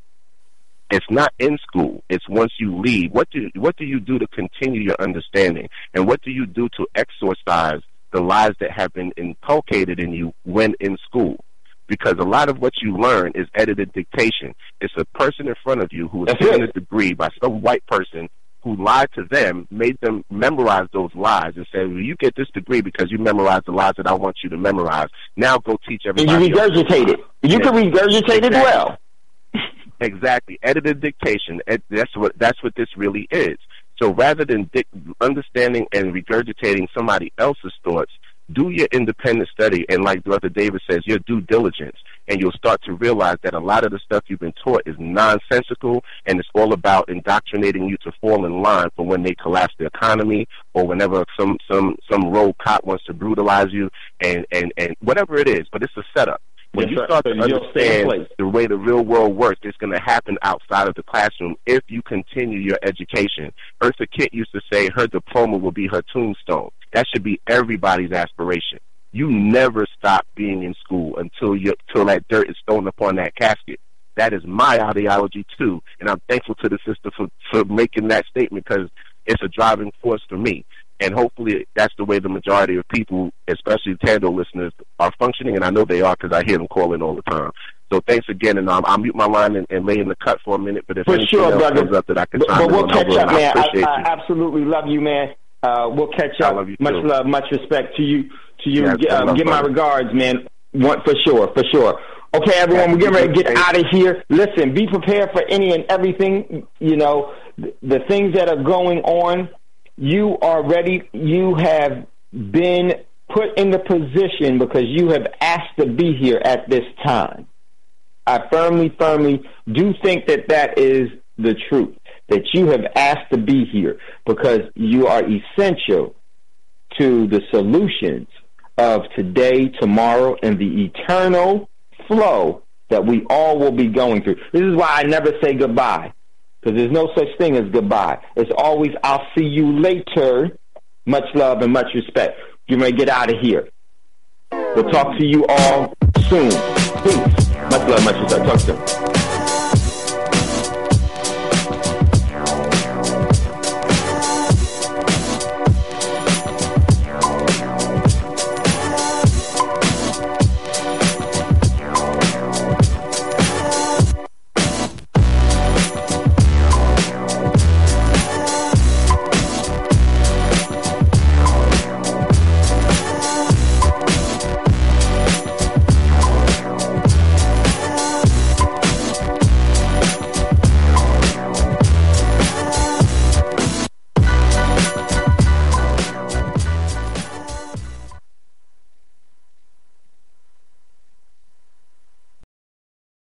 It's not in school. It's once you leave. What do what do you do to continue your understanding? And what do you do to exorcise the lies that have been inculcated in you when in school? Because a lot of what you learn is edited dictation. It's a person in front of you who was given a degree by some white person who lied to them, made them memorize those lies, and said, well, you get this degree because you memorized the lies that I want you to memorize. Now go teach everybody. And you regurgitate it. You yeah. can regurgitate exactly. it well. Exactly. Edited dictation. That's what that's what this really is. So rather than dic- understanding and regurgitating somebody else's thoughts, do your independent study, and like Brother David says, your due diligence, and you'll start to realize that a lot of the stuff you've been taught is nonsensical, and it's all about indoctrinating you to fall in line for when they collapse the economy, or whenever some some some rogue cop wants to brutalize you, and and and whatever it is. But it's a setup. When yes, you start so to understand the way the real world works, it's going to happen outside of the classroom if you continue your education. Eartha Kitt used to say her diploma will be her tombstone. That should be everybody's aspiration. You never stop being in school until you until that dirt is thrown upon that casket. That is my ideology too, and I'm thankful to the sister for, for making that statement because it's a driving force for me. And hopefully that's the way the majority of people, especially Tando listeners, are functioning, and I know they are because I hear them calling all the time. So thanks again, and um, I'll mute my line and, and lay in the cut for a minute. But if for anything sure, else brother. comes up that I can but, chime but we'll in catch on, up, I man. I, appreciate I you. absolutely love you, man. Uh, we'll catch up. I love you much too. love, much respect to you. To you, Yes, uh, love, give my brother. regards, man. One, for sure, for sure. Okay, everyone, we're getting ready to get out of here. Listen, be prepared for any and everything. You know, the, the things that are going on. You are ready. You have been put in the position because you have asked to be here at this time. I firmly, firmly do think that that is the truth, that you have asked to be here because you are essential to the solutions of today, tomorrow, and the eternal flow that we all will be going through. This is why I never say goodbye, because there's no such thing as goodbye. It's always, I'll see you later. Much love and much respect. You may get out of here. We'll talk to you all soon. Peace. Much love, much respect. Talk soon.